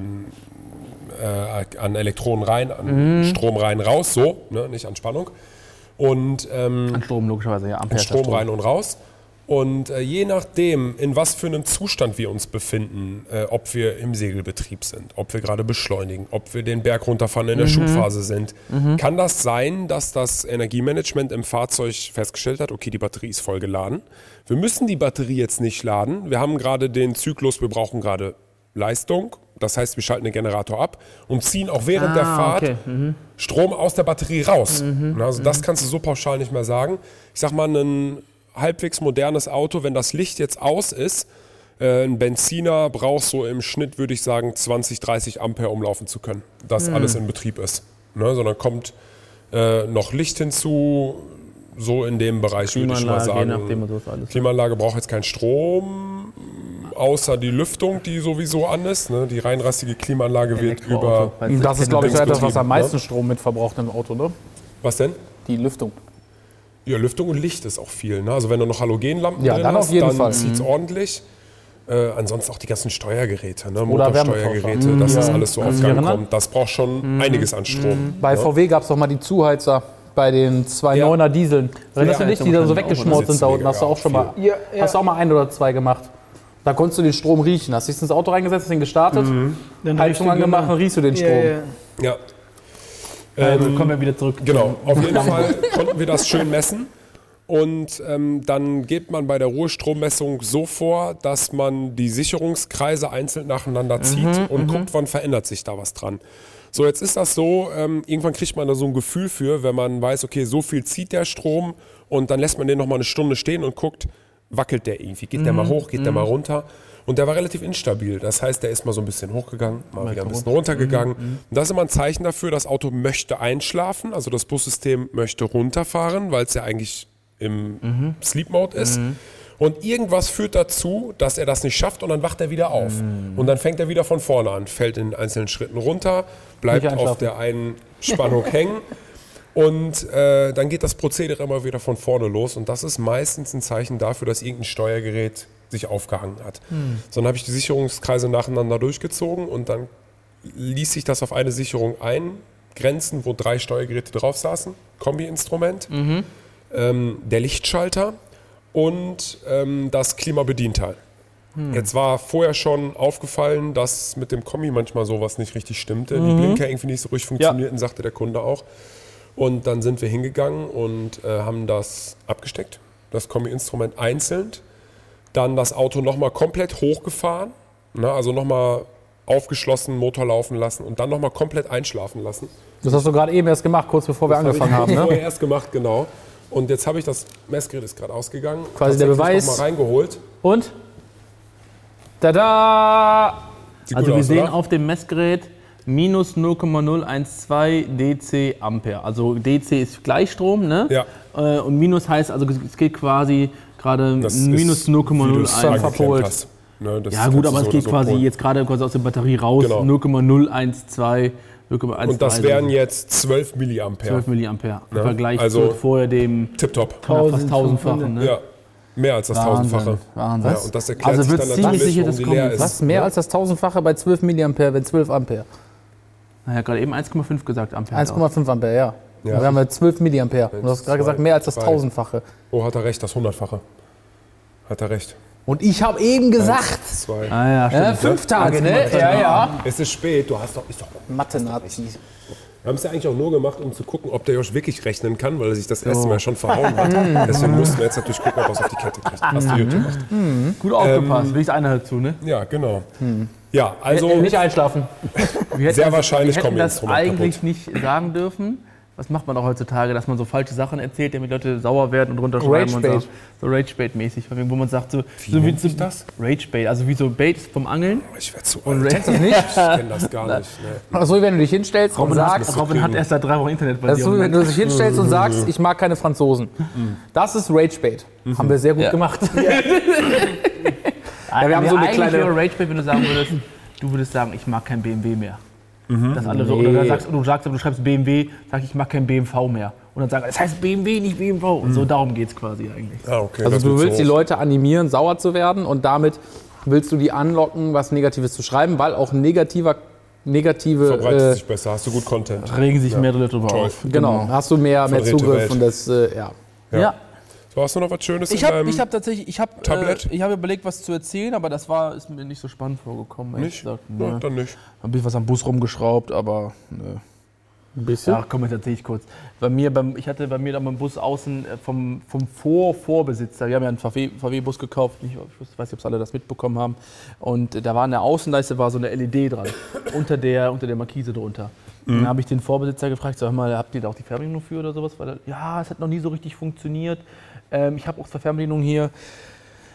an Elektronen rein, an Strom rein, raus, so, ne, nicht an Spannung. Und An Strom logischerweise, ja. Ampere ist Strom der rein und raus. Und je nachdem, in was für einem Zustand wir uns befinden, ob wir im Segelbetrieb sind, ob wir gerade beschleunigen, ob wir den Berg runterfahren, in der Schubphase sind, kann das sein, dass das Energiemanagement im Fahrzeug festgestellt hat, okay, die Batterie ist voll geladen. Wir müssen die Batterie jetzt nicht laden. Wir haben gerade den Zyklus, wir brauchen gerade Leistung. Das heißt, wir schalten den Generator ab und ziehen auch während der Fahrt Strom aus der Batterie raus. Also das kannst du so pauschal nicht mehr sagen. Ich sag mal, ein halbwegs modernes Auto, wenn das Licht jetzt aus ist, Ein Benziner braucht so im Schnitt, würde ich sagen, 20, 30 Ampere, um laufen zu können, dass alles in Betrieb ist. Ne? Sondern kommt noch Licht hinzu, so in dem Bereich würde ich mal sagen. Je nachdem, was das alles Klimaanlage braucht jetzt keinen Strom, außer die Lüftung, die sowieso an ist. Ne? Die reinrassige Klimaanlage wird über... Das ist, glaube ich, etwas, was am meisten ne? Strom mit verbraucht im Auto, ne? Was denn? Die Lüftung. Ja, Lüftung und Licht ist auch viel. Ne? Also wenn du noch Halogenlampen Ja, drin dann auf hast, jeden dann Fall. zieht es ordentlich. Ansonsten auch die ganzen Steuergeräte, ne? Oder Motorsteuergeräte, dass das alles so auf Gang kommt. Das braucht schon einiges an Strom. Bei ne? VW gab es doch mal die Zuheizer bei den 2.9er Dieseln. Erinnerst du dich, die da so weggeschmort sind da unten? Hast du auch schon mal, hast du auch mal ein oder zwei gemacht? Da konntest du den Strom riechen. Hast dich ins Auto reingesetzt, hast den gestartet, Heizung angemacht, dann riechst du den Strom. Ja. kommen wir wieder zurück. Genau, auf jeden Fall konnten wir das schön messen. Und dann geht man bei der Ruhestrommessung so vor, dass man die Sicherungskreise einzeln nacheinander zieht und guckt, wann verändert sich da was dran. So, jetzt ist das so, irgendwann kriegt man da so ein Gefühl für, wenn man weiß, okay, so viel zieht der Strom und dann lässt man den nochmal eine Stunde stehen und guckt, wackelt der irgendwie, geht der mal hoch, geht der mal runter. Und der war relativ instabil, das heißt, der ist mal so ein bisschen hochgegangen, mal wieder ein bisschen runtergegangen. Und das ist immer ein Zeichen dafür, das Auto möchte einschlafen, also das Bussystem möchte runterfahren, weil es ja eigentlich im Sleep Mode ist. Und irgendwas führt dazu, dass er das nicht schafft und dann wacht er wieder auf. Und dann fängt er wieder von vorne an, fällt in einzelnen Schritten runter, bleibt auf der einen Spannung hängen und dann geht das Prozedere immer wieder von vorne los. Und das ist meistens ein Zeichen dafür, dass irgendein Steuergerät sich aufgehangen hat. So, dann habe ich die Sicherungskreise nacheinander durchgezogen und dann ließ sich das auf eine Sicherung eingrenzen, wo 3 Steuergeräte drauf saßen, Kombi-Instrument. Der Lichtschalter und das Klimabedienteil. Jetzt war vorher schon aufgefallen, dass mit dem Kombi manchmal sowas nicht richtig stimmte. Die Blinker irgendwie nicht so richtig funktionierten, sagte der Kunde auch. Und dann sind wir hingegangen und haben das abgesteckt, das Kombi-Instrument einzeln. Dann das Auto nochmal komplett hochgefahren, ne, also nochmal aufgeschlossen, Motor laufen lassen und dann nochmal komplett einschlafen lassen. Das hast du gerade eben erst gemacht, kurz bevor wir angefangen haben, ne? Vorher erst gemacht, genau. Und jetzt habe ich das Messgerät ist gerade ausgegangen. Quasi der Beweis. Noch mal reingeholt. Und? Tada! Sieht Also gut wir aus, sehen oder? auf dem Messgerät minus 0,012 DC Ampere. Also DC ist Gleichstrom, ne? Ja. Und minus heißt, also es geht quasi gerade Das minus ist, wie du es 0,01 angeklemmt verpolt. hast. Ne, das Ja gut, kannst aber du es so geht oder so quasi polen. jetzt gerade aus der Batterie raus, Genau. 0,012, 0,13. Und das wären jetzt 12 Milliampere. 12 Milliampere im Ja, Vergleich also zu vorher dem Tipptopp. fast 1000-fachen. Ne? Ja, mehr als das Tausendfache. Wahnsinn. Ja, und das erklärt Also sich wird dann ziemlich natürlich, sicher, warum das die kommt. leer ist. Was? Mehr als das 1000-fache bei 12 Milliampere, wenn 12 Ampere? Naja, gerade eben 1,5 gesagt Ampere. 1,5 Ampere, ja. Ja. Wir haben ja 12 Milliampere. Und du hast gerade gesagt, mehr als das 1000-fache. Oh, hat er recht, das 100-fache. Hat er recht. Und ich habe eben gesagt, 2. Ah ja, stimmt. 5 Tage, ne? Ja, ja. Es ist spät, du hast doch... Ist doch Mathe-Nazi. wir haben es ja eigentlich auch nur gemacht, um zu gucken, ob der Josh wirklich rechnen kann, weil er sich das erste Mal schon verhauen hat. Deswegen mussten wir jetzt natürlich gucken, ob er es auf die Kette kriegt. Hast du gut gemacht. Gut aufgepasst, will ich einer dazu, ne? Ja, genau. Ja, also Nicht einschlafen. Wir Sehr hätten wahrscheinlich wir hätten kommen das Instrument eigentlich kaputt. nicht sagen dürfen. Was macht man auch heutzutage, dass man so falsche Sachen erzählt, damit Leute sauer werden und runterschreiben und Ragebait. so Ragebait-mäßig, wo man sagt so, nennt sich das? Ragebait, also wie so Bait vom Angeln. ich werde zu alt. Kennst du das nicht? Ich kenne das gar nicht. Ne. Also wenn du dich hinstellst und sagst, Robin hat erst seit 3 Wochen Internet bei das ist dir. so, wenn du dich hinstellst und sagst, ich mag keine Franzosen. Das ist Ragebait. Haben wir sehr gut gemacht. Ja, wir haben so eine eigentlich kleine- wäre Ragebait, wenn du sagen würdest, du würdest sagen, ich mag kein BMW mehr. Das alle so, Nee. oder du sagst, aber du schreibst BMW, sag ich mag kein BMW mehr. Und dann sagen, das heißt BMW, nicht BMW. Und so darum geht es quasi eigentlich. Ah, okay, Also das du wird willst so. die Leute animieren, sauer zu werden und damit willst du die anlocken, was Negatives zu schreiben, weil auch negative verbreitet sich besser, hast du gut Content. Regen sich mehr Leute drüber Toll. auf. genau, hast du mehr Verdrehte Zugriff Welt. und das, ja. Ja. So, hast du noch was Schönes Ich in deinem... habe tatsächlich, Tablet? ich habe überlegt, was zu erzählen, aber das ist mir nicht so spannend vorgekommen. ehrlich Nicht? gesagt. Ja, Nee. dann nicht. Ein bisschen was am Bus rumgeschraubt, aber ne. Ein bisschen. Ja, komm, jetzt erzähle ich kurz. Ich hatte bei mir dann beim Bus außen vom Vorbesitzer, wir haben ja einen VW-Bus gekauft, ich weiß nicht, ob alle das mitbekommen haben, und da war an der Außenleiste war so eine LED dran, unter der Markise drunter. Und dann habe ich den Vorbesitzer gefragt, sag mal, habt ihr da auch die Fernbedienung für oder sowas? Weil ja, es hat noch nie so richtig funktioniert. Ich habe auch zwei Fernbedienungen hier.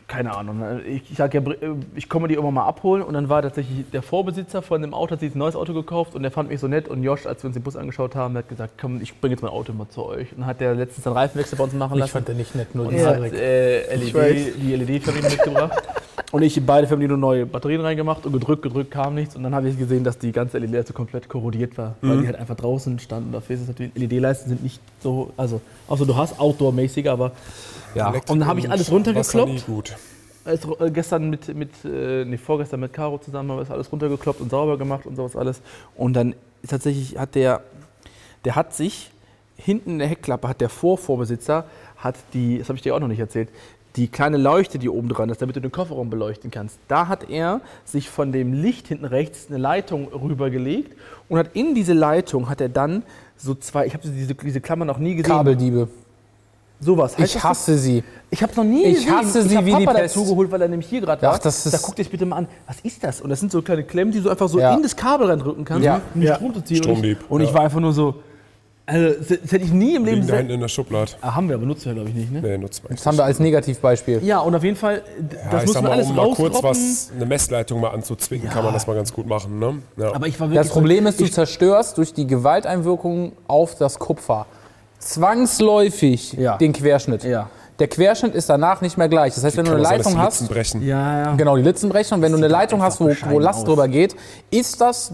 keine Ahnung. Ich sag ja, ich komme die irgendwann mal abholen und dann war tatsächlich der Vorbesitzer von dem Auto, hat sich ein neues Auto gekauft und der fand mich so nett und Josh, als wir uns den Bus angeschaut haben, der hat gesagt, komm, ich bringe jetzt mein Auto mal zu euch. Und dann hat der letztens einen Reifenwechsel bei uns machen lassen. Ich fand den nicht nett, nur und die hat weiß. die LED-Verbindung mitgebracht. Und ich in beide Verbindungen neue Batterien reingemacht und gedrückt kam nichts. Und dann habe ich gesehen, dass die ganze LED so komplett korrodiert war, weil die halt einfach draußen standen. Dafür ist es natürlich, LED-Leisten sind nicht so, also du hast Outdoor-mäßiger, aber ja. Und dann habe ich alles runtergekloppt. Nie gut. Gestern vorgestern mit Caro zusammen haben wir das alles runtergekloppt und sauber gemacht und sowas alles. Und dann tatsächlich hat der hat sich hinten in der Heckklappe, hat der Vorbesitzer, das habe ich dir auch noch nicht erzählt, die kleine Leuchte, die oben dran ist, damit du den Kofferraum beleuchten kannst. Da hat er sich von dem Licht hinten rechts eine Leitung rübergelegt und hat in diese Leitung hat er dann so zwei, ich habe diese Klammern noch nie gesehen. Kabeldiebe. Sowas. Ich hasse sie. Ich habe es noch nie gesehen. Ich hasse sie hab wie Papa die Pest. dazu geholt, weil er nämlich hier gerade war. Ach, das ist- Da guck dir das bitte mal an. Was ist das? Und das sind so kleine Klemmen, die du einfach so Ja. in das Kabel reindrücken kannst, Ja. um den Strom zu ziehen. Stromdieb, Und ich ja. war einfach nur so, also das hätte ich nie im Leben Liegen da hinten in der Schublade. Haben wir, aber nutzen wir glaube ich nicht, ne? Nee, nutzt man Das haben wir als Negativbeispiel. Ja, und auf jeden Fall, Ja, das ich muss sag man mal, alles um mal kurz rausdroppen. eine Messleitung mal anzuzwicken, kann man das mal ganz gut machen. Ne? Ja. Aber ich war wirklich Das Problem ist, du zerstörst durch die Gewalteinwirkung auf das Kupfer zwangsläufig Ja. den Querschnitt. Ja. Der Querschnitt ist danach nicht mehr gleich. Das heißt, wenn du Kann eine auch sein, dass Leitung die hast, Litzen brechen. Ja. genau, die Litzen brechen, und wenn du eine Leitung hast, wo bescheiden Last aus. drüber geht, ist das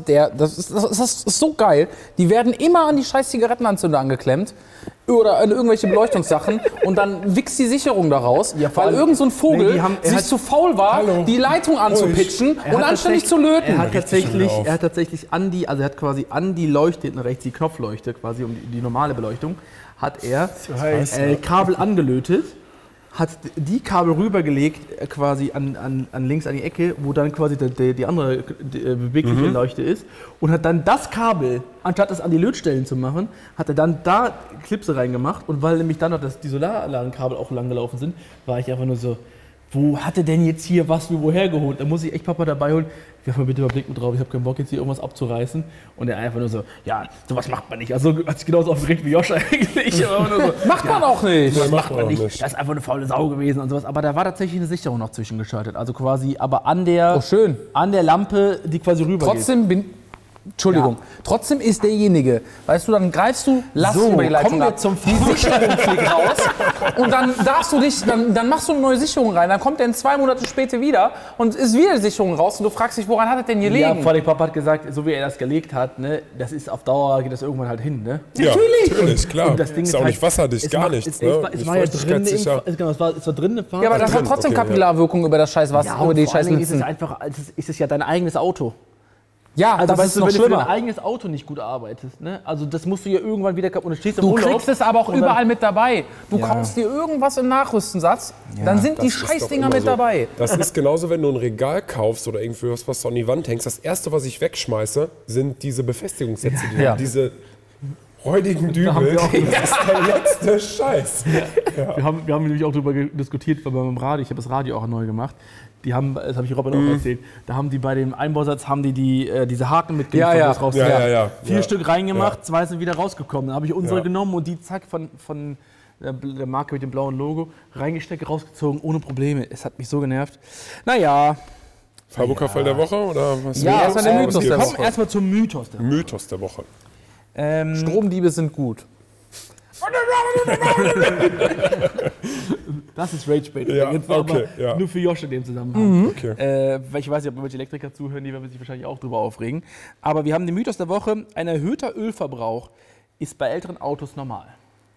ist so geil. Die werden immer an die scheiß Zigarettenanzünder angeklemmt oder an irgendwelche Beleuchtungssachen und dann wichst die Sicherung daraus, Ja, vor weil allem- irgend so ein Vogel Nee, die haben- er sich hat- zu faul war, Hallo. die Leitung anzupitchen und anständig zu löten. Er hat tatsächlich Richtig an die Leuchte hinten rechts, die Knopfleuchte quasi, um die normale Beleuchtung, hat er heiß. Kabel angelötet, hat die Kabel rübergelegt quasi an links an die Ecke, wo dann quasi die andere bewegliche Leuchte ist, und hat dann das Kabel, anstatt es an die Lötstellen zu machen, hat er dann da Klipse reingemacht, und weil nämlich dann noch die Solaranlagenkabel auch lang gelaufen sind, war ich einfach nur so, wo hat er denn jetzt hier was woher geholt? Da muss ich echt Papa dabei holen. Werf mal bitte mal Blick mit drauf, ich habe keinen Bock jetzt hier irgendwas abzureißen. Und er einfach nur so, ja, sowas macht man nicht. Also hat sich genauso aufgeregt wie Josh eigentlich. Aber nur so, Macht man auch nicht. Nee, macht man auch nicht. Das ist einfach eine faule Sau gewesen und sowas. Aber da war tatsächlich eine Sicherung noch zwischengeschaltet. Also quasi, aber an der, Oh, schön. an der Lampe, die quasi rüber Trotzdem ist derjenige, weißt du, dann greifst du Last So, über die Leitung kommen wir ab, zum die Sicherung fliegt raus und dann darfst du dich, dann machst du eine neue Sicherung rein, dann kommt der 2 Monate später wieder und ist wieder die Sicherung raus und du fragst dich, woran hat es denn gelegen? Ja, vor allem Papa hat gesagt, so wie er das gelegt hat, ne, das ist auf Dauer, geht das irgendwann halt hin, ne? Ja, natürlich, klar. Und das Ding ist auch halt- nicht wasserdicht, es gar war- nichts. Es war Nicht ja drin, feuchtigkeitssicher. es war drin eine Farbe. Ja, aber das hat trotzdem okay, ja. Kapillarwirkung über das scheiß Wasser, Ja, über und die vor allen scheiß Dingen ist es Litzen. einfach, ist es ja dein eigenes Auto. Ja, Also das weißt ist du, noch wenn du für dein schlimmer. eigenes Auto nicht gut arbeitest, ne? Also das musst du ja irgendwann wieder kaputt, und du stehst im Du Urlaub. kriegst es aber auch und dann- überall mit dabei. Du kaufst dir irgendwas im Nachrüstensatz, dann sind die Das ist doch Scheißdinger immer mit so. dabei. Das ist genauso, wenn du ein Regal kaufst oder irgendwie was du an die Wand hängst. Das erste, was ich wegschmeiße, sind diese Befestigungssätze, Ja. diese räudigen haben Dübel. wir auch- Das ist der letzte Scheiß. Wir haben nämlich auch darüber diskutiert, weil beim Radio, ich habe das Radio auch neu gemacht. Die haben, das habe ich Robin auch erzählt, da haben die bei dem Einbausatz diese Haken mitgeliefert, Ja, ja. wo es raus- Ja. 4 Stück reingemacht, Ja. 2 sind wieder rausgekommen. Dann habe ich unsere Ja. genommen und die zack von der Marke mit dem blauen Logo reingesteckt, rausgezogen, ohne Probleme. Es hat mich so genervt. Naja, Freiburger-Fall der Woche oder was? ja, erstmal der Mythos der komm Woche. erstmal zum Mythos. Mythos der Woche. Stromdiebe sind gut. Das ist Rage-Bait. Ja, Jetzt war okay, aber ja. nur für Josh in dem Zusammenhang. Okay. Weil ich weiß nicht, ob irgendwelche Elektriker zuhören, die werden sich wahrscheinlich auch drüber aufregen. Aber wir haben den Mythos der Woche: Ein erhöhter Ölverbrauch ist bei älteren Autos normal.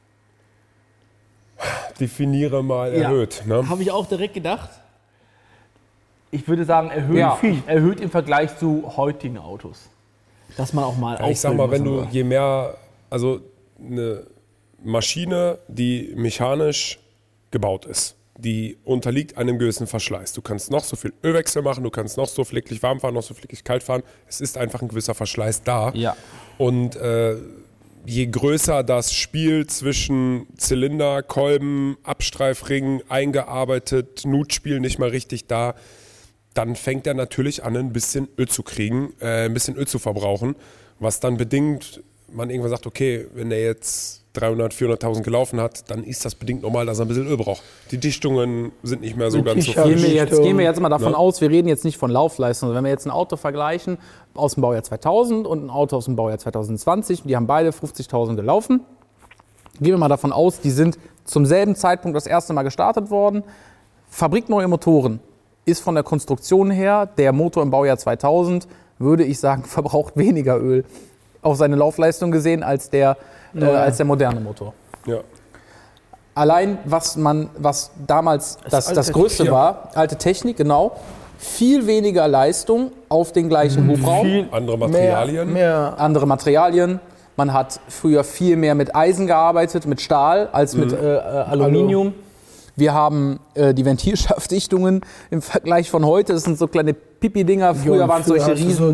Definiere mal erhöht. Ne? Habe ich auch direkt gedacht. Ich würde sagen, erhöht, Ja. erhöht im Vergleich zu heutigen Autos. Dass man auch mal Ja, ich sag mal, wenn auffüllen du muss. je mehr, also eine Maschine, die mechanisch gebaut ist, die unterliegt einem gewissen Verschleiß. Du kannst noch so viel Ölwechsel machen, du kannst noch so flickig warm fahren, noch so flickig kalt fahren. Es ist einfach ein gewisser Verschleiß da. Ja. Und je größer das Spiel zwischen Zylinder, Kolben, Abstreifringen, eingearbeitet, Nutspiel nicht mal richtig da, dann fängt er natürlich an, ein bisschen Öl zu kriegen, ein bisschen Öl zu verbrauchen, was dann bedingt, man irgendwann sagt, okay, wenn der jetzt 300.000, 400.000 gelaufen hat, dann ist das bedingt normal, dass er ein bisschen Öl braucht. Die Dichtungen sind nicht mehr so ganz so Gehen frisch. Gehen wir jetzt mal davon aus, wir reden jetzt nicht von Laufleistung. Wenn wir jetzt ein Auto vergleichen aus dem Baujahr 2000 und ein Auto aus dem Baujahr 2020, die haben beide 50.000 gelaufen. Gehen wir mal davon aus, die sind zum selben Zeitpunkt das erste Mal gestartet worden. Fabrikneue Motoren ist von der Konstruktion her, der Motor im Baujahr 2000, würde ich sagen, verbraucht weniger Öl auf seine Laufleistung gesehen als der moderne Motor. Ja. Allein, was damals das Größte war, alte Technik, genau, viel weniger Leistung auf den gleichen Hubraum. Andere Materialien. Andere Materialien. Man hat früher viel mehr mit Eisen gearbeitet, mit Stahl, als mit Aluminium. Wir haben die Ventilschaftdichtungen im Vergleich von heute. Das sind so kleine Pipi-Dinger. Früher waren es solche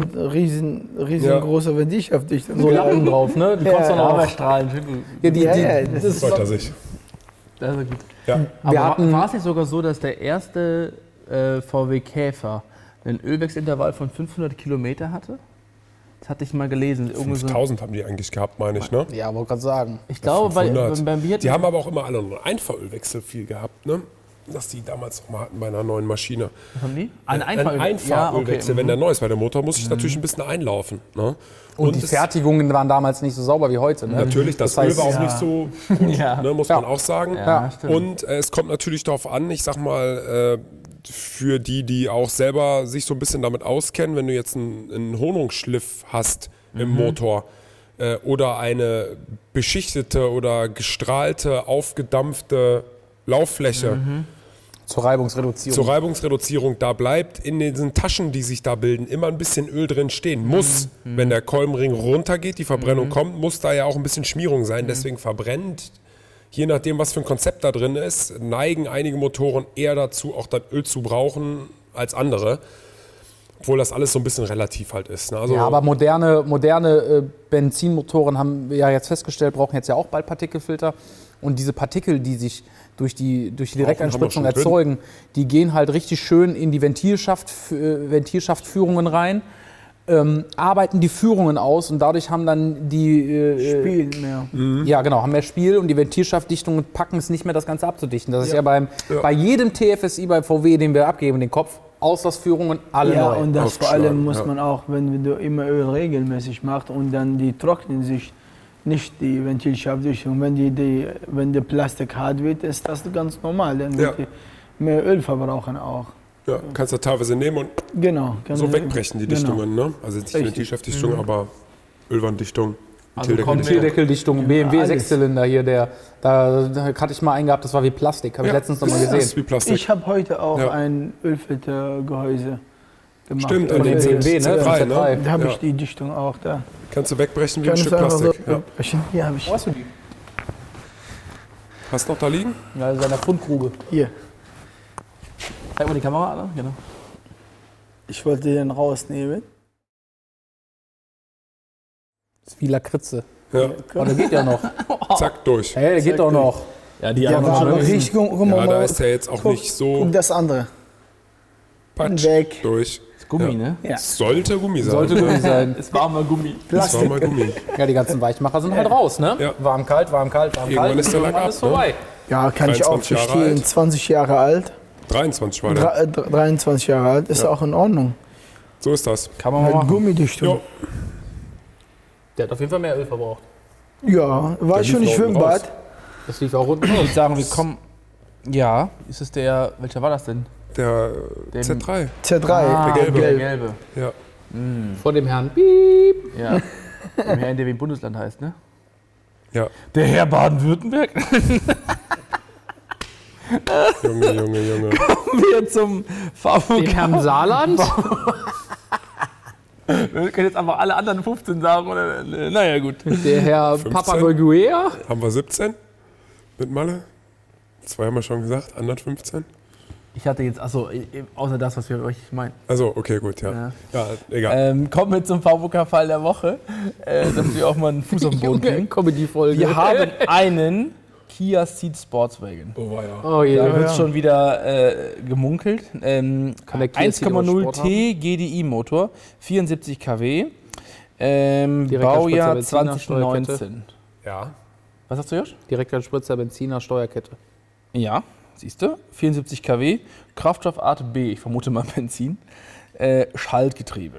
riesengroße Ventilschaftdichtungen. so Lappen drauf, ne? Die kommst du noch auf. Strahlen. Das Freut er sich. Das ist gut. Ja. Aber war es nicht sogar so, dass der erste VW Käfer einen Ölwechselintervall von 500 Kilometer hatte? Das hatte ich mal gelesen. 5.000 haben die eigentlich gehabt, meine ich, ne? Ja, wollte gerade sagen. Ich glaube, bei 500. mir... Die haben aber auch immer alle einen Einfahrölwechsel viel gehabt, ne? Das die damals auch mal hatten bei einer neuen Maschine. Was haben die? Ein Einfahrölwechsel, wenn der neu ist, weil der Motor muss sich natürlich ein bisschen einlaufen. Ne? Und die Fertigungen waren damals nicht so sauber wie heute. Ne? Natürlich, das heißt, Öl war auch nicht so gut, ne, muss man auch sagen. Ja, stimmt. Und es kommt natürlich darauf an, ich sag mal, für die auch selber sich so ein bisschen damit auskennen, wenn du jetzt einen Honungsschliff hast im Motor oder eine beschichtete oder gestrahlte, aufgedampfte Lauffläche zur Reibungsreduzierung. Zur Reibungsreduzierung, da bleibt in diesen Taschen, die sich da bilden, immer ein bisschen Öl drin stehen. Muss, wenn der Kolbenring runtergeht, die Verbrennung kommt, muss da ja auch ein bisschen Schmierung sein. Deswegen verbrennt, je nachdem, was für ein Konzept da drin ist, neigen einige Motoren eher dazu, auch dann Öl zu brauchen als andere. Obwohl das alles so ein bisschen relativ halt ist. Ne? Also ja, aber moderne Benzinmotoren, haben wir ja jetzt festgestellt, brauchen jetzt ja auch bald Partikelfilter. Und diese Partikel, die sich durch die Direkteinspritzung erzeugen, die gehen halt richtig schön in die Ventilschaftführungen rein, arbeiten die Führungen aus und dadurch haben dann die Spiel mehr. Ja, genau, haben mehr Spiel und die Ventilschaftdichtungen packen es nicht mehr, das Ganze abzudichten. Das ist ja bei jedem TFSI bei VW, den wir abgeben, den Kopf, Auslassführungen, alle neu. Und das vor allem muss man auch, wenn du immer Öl regelmäßig machst und dann die trocknen sich nicht die Ventilschaftdichtung. Wenn der Plastik hart wird, ist das ganz normal. Dann wird die mehr Öl verbrauchen auch. Ja, kannst du teilweise nehmen und so wegbrechen, die Dichtungen. Ne? Also nicht die Ventilschaftdichtung, aber Ölwanddichtung. Ventildeckeldichtung, BMW 6-Zylinder hier, da hatte ich mal einen gehabt, das war wie Plastik, habe ich letztens noch mal gesehen. Das ist wie Plastik. Ich habe heute auch ein Ölfiltergehäuse gemacht. Stimmt, an den BMW, ne? Z3, ne? Da habe ich die Dichtung auch da. Kannst du wegbrechen wie ein Stück Plastik. So hier habe ich. Wo hast du die? Hast du noch da liegen? Ja, in seiner Fundgrube. Hier. Zeig mal die Kamera an, genau. Ich wollte den rausnehmen. Das ist wie Lakritze. Ja. Aber der geht ja noch. Zack, durch. Hey, der geht doch noch. Ja, die Ja, anderen aber schon. richtig, guck mal. Ja, da ist der jetzt auch nicht so Guck das andere. patsch Weg. durch. ist Gummi, ne? Ja. Sollte Gummi sein. Sollte Gummi sein. Es war mal Gummi. Das war mal Gummi. Ja, die ganzen Weichmacher sind halt raus, ne? Ja. Warm, kalt, warm, kalt, warm, Irgendwann kalt. ist der Lack ab, ist vorbei. Ja, kann ich auch 23 Jahre verstehen. alt. 20 Jahre alt. 23 war der. 23 Jahre alt ist auch in Ordnung. So ist das. Kann man mal Halt machen. Gummidichtung. Jo. Der hat auf jeden Fall mehr Öl verbraucht. Ja, war Der schon im lief da unten Schwimmbad. raus. Das lief auch unten Ich raus. würde sagen, wir kommen. Ja, ist es der. Welcher war das denn? Der Dem- Z3. Z3. gelbe. Der gelbe. Ja. Vor dem Herrn Piep. Ja. Dem Herrn, der wie ein Bundesland heißt, ne? Ja. Der Herr Baden-Württemberg. Junge. Wir zum VW. Den Herrn Saarland. Wir können jetzt einfach alle anderen 15 sagen. Oder, naja, gut. Der Herr 15. Papageuguea. Haben wir 17 mit Malle? 2 haben wir schon gesagt, anderen 15. Ich hatte jetzt, achso, außer das, was wir euch meinen. Also, okay, gut, ja. Ja, egal. Kommen wir zum VWK-Fall der Woche, dass wir auch mal einen Fuß auf den Boden kriegen. Comedy-Folge. Wir haben einen Kia Ceed Sportswagen. Oh, war ja. Oh je. Da wird schon wieder gemunkelt. der Kia Ceed aus 1,0 Sport T GDI-Motor, 74 kW, Direkter Baujahr Spritzer Benziner, 2019. Ja. Was sagst du, Josh? Direktspritzer, Benziner, Steuerkette. Ja, siehst du. 74 kW, Kraftstoffart B, ich vermute mal Benzin. Schaltgetriebe.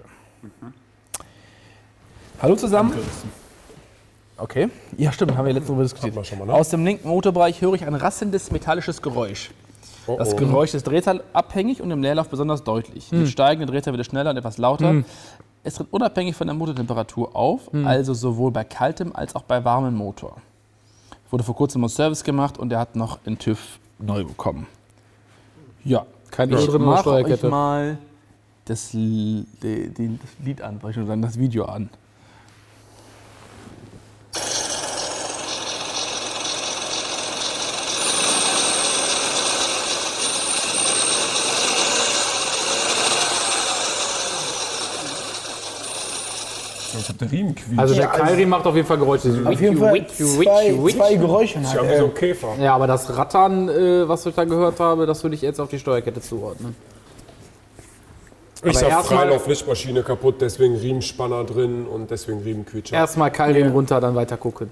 Hallo zusammen. Okay, ja stimmt, haben wir letztens darüber diskutiert. Hatten wir schon mal, ne? Aus dem linken Motorbereich höre ich ein rasselndes metallisches Geräusch. Das Geräusch ist drehzahlabhängig und im Leerlauf besonders deutlich. Mit steigender Drehzahl wird es schneller und etwas lauter. Es tritt unabhängig von der Motortemperatur auf, also sowohl bei kaltem als auch bei warmem Motor. Wurde vor kurzem im Service gemacht und der hat noch in TÜV neu bekommen. Ja, Keine ich drin oder mache euch Steuerkette. mal das Lied an, wollte ich schon sagen, das Video an. Ich hab den Riemen quietscht. Also der Ja, also- Keilriemen macht auf jeden Fall Geräusche. Auf jeden Fall zwei Geräusche ist hat ja wie so er. ein Käfer. Ja, aber das Rattern, was ich da gehört habe, das würde ich jetzt auf die Steuerkette zuordnen. Ich Aber sag erstmal- Freilauflichtmaschine kaputt, deswegen Riemenspanner drin und deswegen Riemenquietscher. Erstmal Keilriemen runter, dann weiter gucken.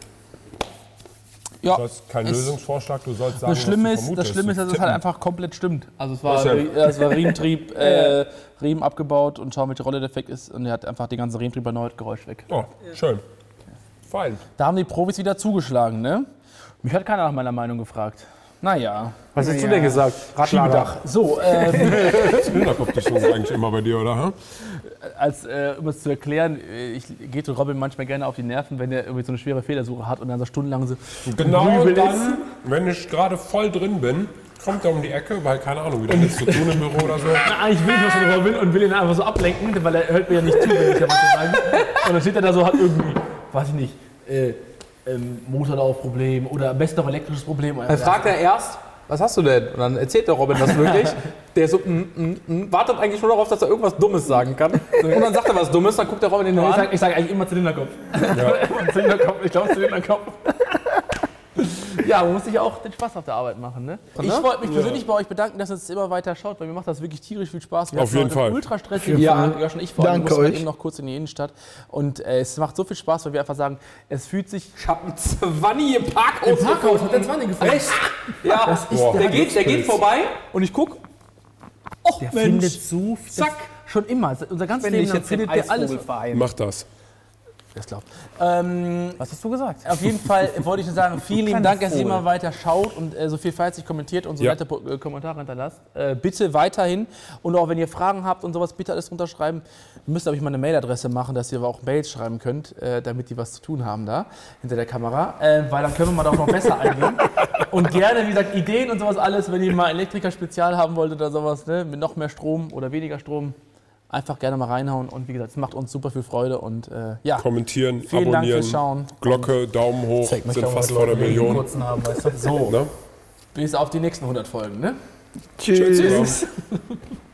Ja, Du hast keinen es- Lösungsvorschlag, du sollst sagen, das Schlimme was ist, du dass es halt einfach komplett stimmt. Also es war, Welcher? es war Riementrieb, Riemen abgebaut und schauen, welche Rolle der defekt ist. Und er hat einfach den ganzen Riementrieb erneut, Geräusch weg. Oh, schön. Fein. Da haben die Profis wieder zugeschlagen, ne? Mich hat keiner nach meiner Meinung gefragt. Naja. Was hast du denn gesagt? Radlader. So, Hinterkopfdichtung ist eigentlich immer bei dir, oder? Hm? um es zu erklären, ich gehe zu Robin manchmal gerne auf die Nerven, wenn er irgendwie so eine schwere Fehlersuche hat und dann so stundenlang so Genau grübelt dann, wenn ich gerade voll drin bin, kommt er um die Ecke, weil keine Ahnung, wieder nichts zu tun im Büro oder so. Ich will nicht was von Robin und will ihn einfach so ablenken, weil er hört mir ja nicht zu, wenn ich da was sage. Und dann steht er da so, hat irgendwie, weiß ich nicht, Motorlaufproblem oder am besten noch elektrisches Problem. Dann fragt er erst, was hast du denn? Und dann erzählt der Robin das wirklich. Der so, wartet eigentlich nur darauf, dass er irgendwas Dummes sagen kann. Und dann sagt er was Dummes, dann guckt der Robin ihn nur an. Ich sage eigentlich immer Zylinderkopf. Zylinderkopf, ich glaube Zylinderkopf. Ja, man muss sich auch den Spaß auf der Arbeit machen, ne? Ich wollte mich persönlich bei euch bedanken, dass ihr es immer weiter schaut, weil mir macht das wirklich tierisch viel Spaß. Wir Auf hatten jeden heute Fall. einen ultra stressigen Ja. Tag, Josh und ich vor allem Danke mussten euch. eben noch kurz in die Innenstadt. Und es macht so viel Spaß, weil wir einfach sagen, es fühlt sich... Ich hab einen Zwanni im Parkhaus. hat der 20 gefunden. Echt? Ja, Boah. der geht vorbei und ich guck. Oh, Der Mensch. findet so... Zack. Schon immer. Unser ganzes Wenn Leben ich lang jetzt den findet der alles... Eisvogelverein. Mach das. Das glaubt. Was hast du gesagt? Auf jeden Fall wollte ich nur sagen, vielen lieben Dank, dass ihr immer weiter schaut und so viel fleißig kommentiert und so Ja. nette Kommentare hinterlasst. Bitte weiterhin und auch wenn ihr Fragen habt und sowas, bitte alles runterschreiben. Ihr müsst, glaube ich, mal eine Mailadresse machen, dass ihr aber auch Mails schreiben könnt, damit die was zu tun haben da hinter der Kamera, weil dann können wir mal doch noch besser eingehen. Und gerne, wie gesagt, Ideen und sowas alles, wenn ihr mal Elektriker-Spezial haben wollt oder sowas, ne, mit noch mehr Strom oder weniger Strom, einfach gerne mal reinhauen und wie gesagt, es macht uns super viel Freude und ja. Kommentieren, Vielen Dank abonnieren, fürs Schauen. Glocke, Daumen hoch, sind fast vor der Million. Kurzen haben, weißt du? So, Ne? bis auf die nächsten 100 Folgen, ne? Tschüss. Tschüss.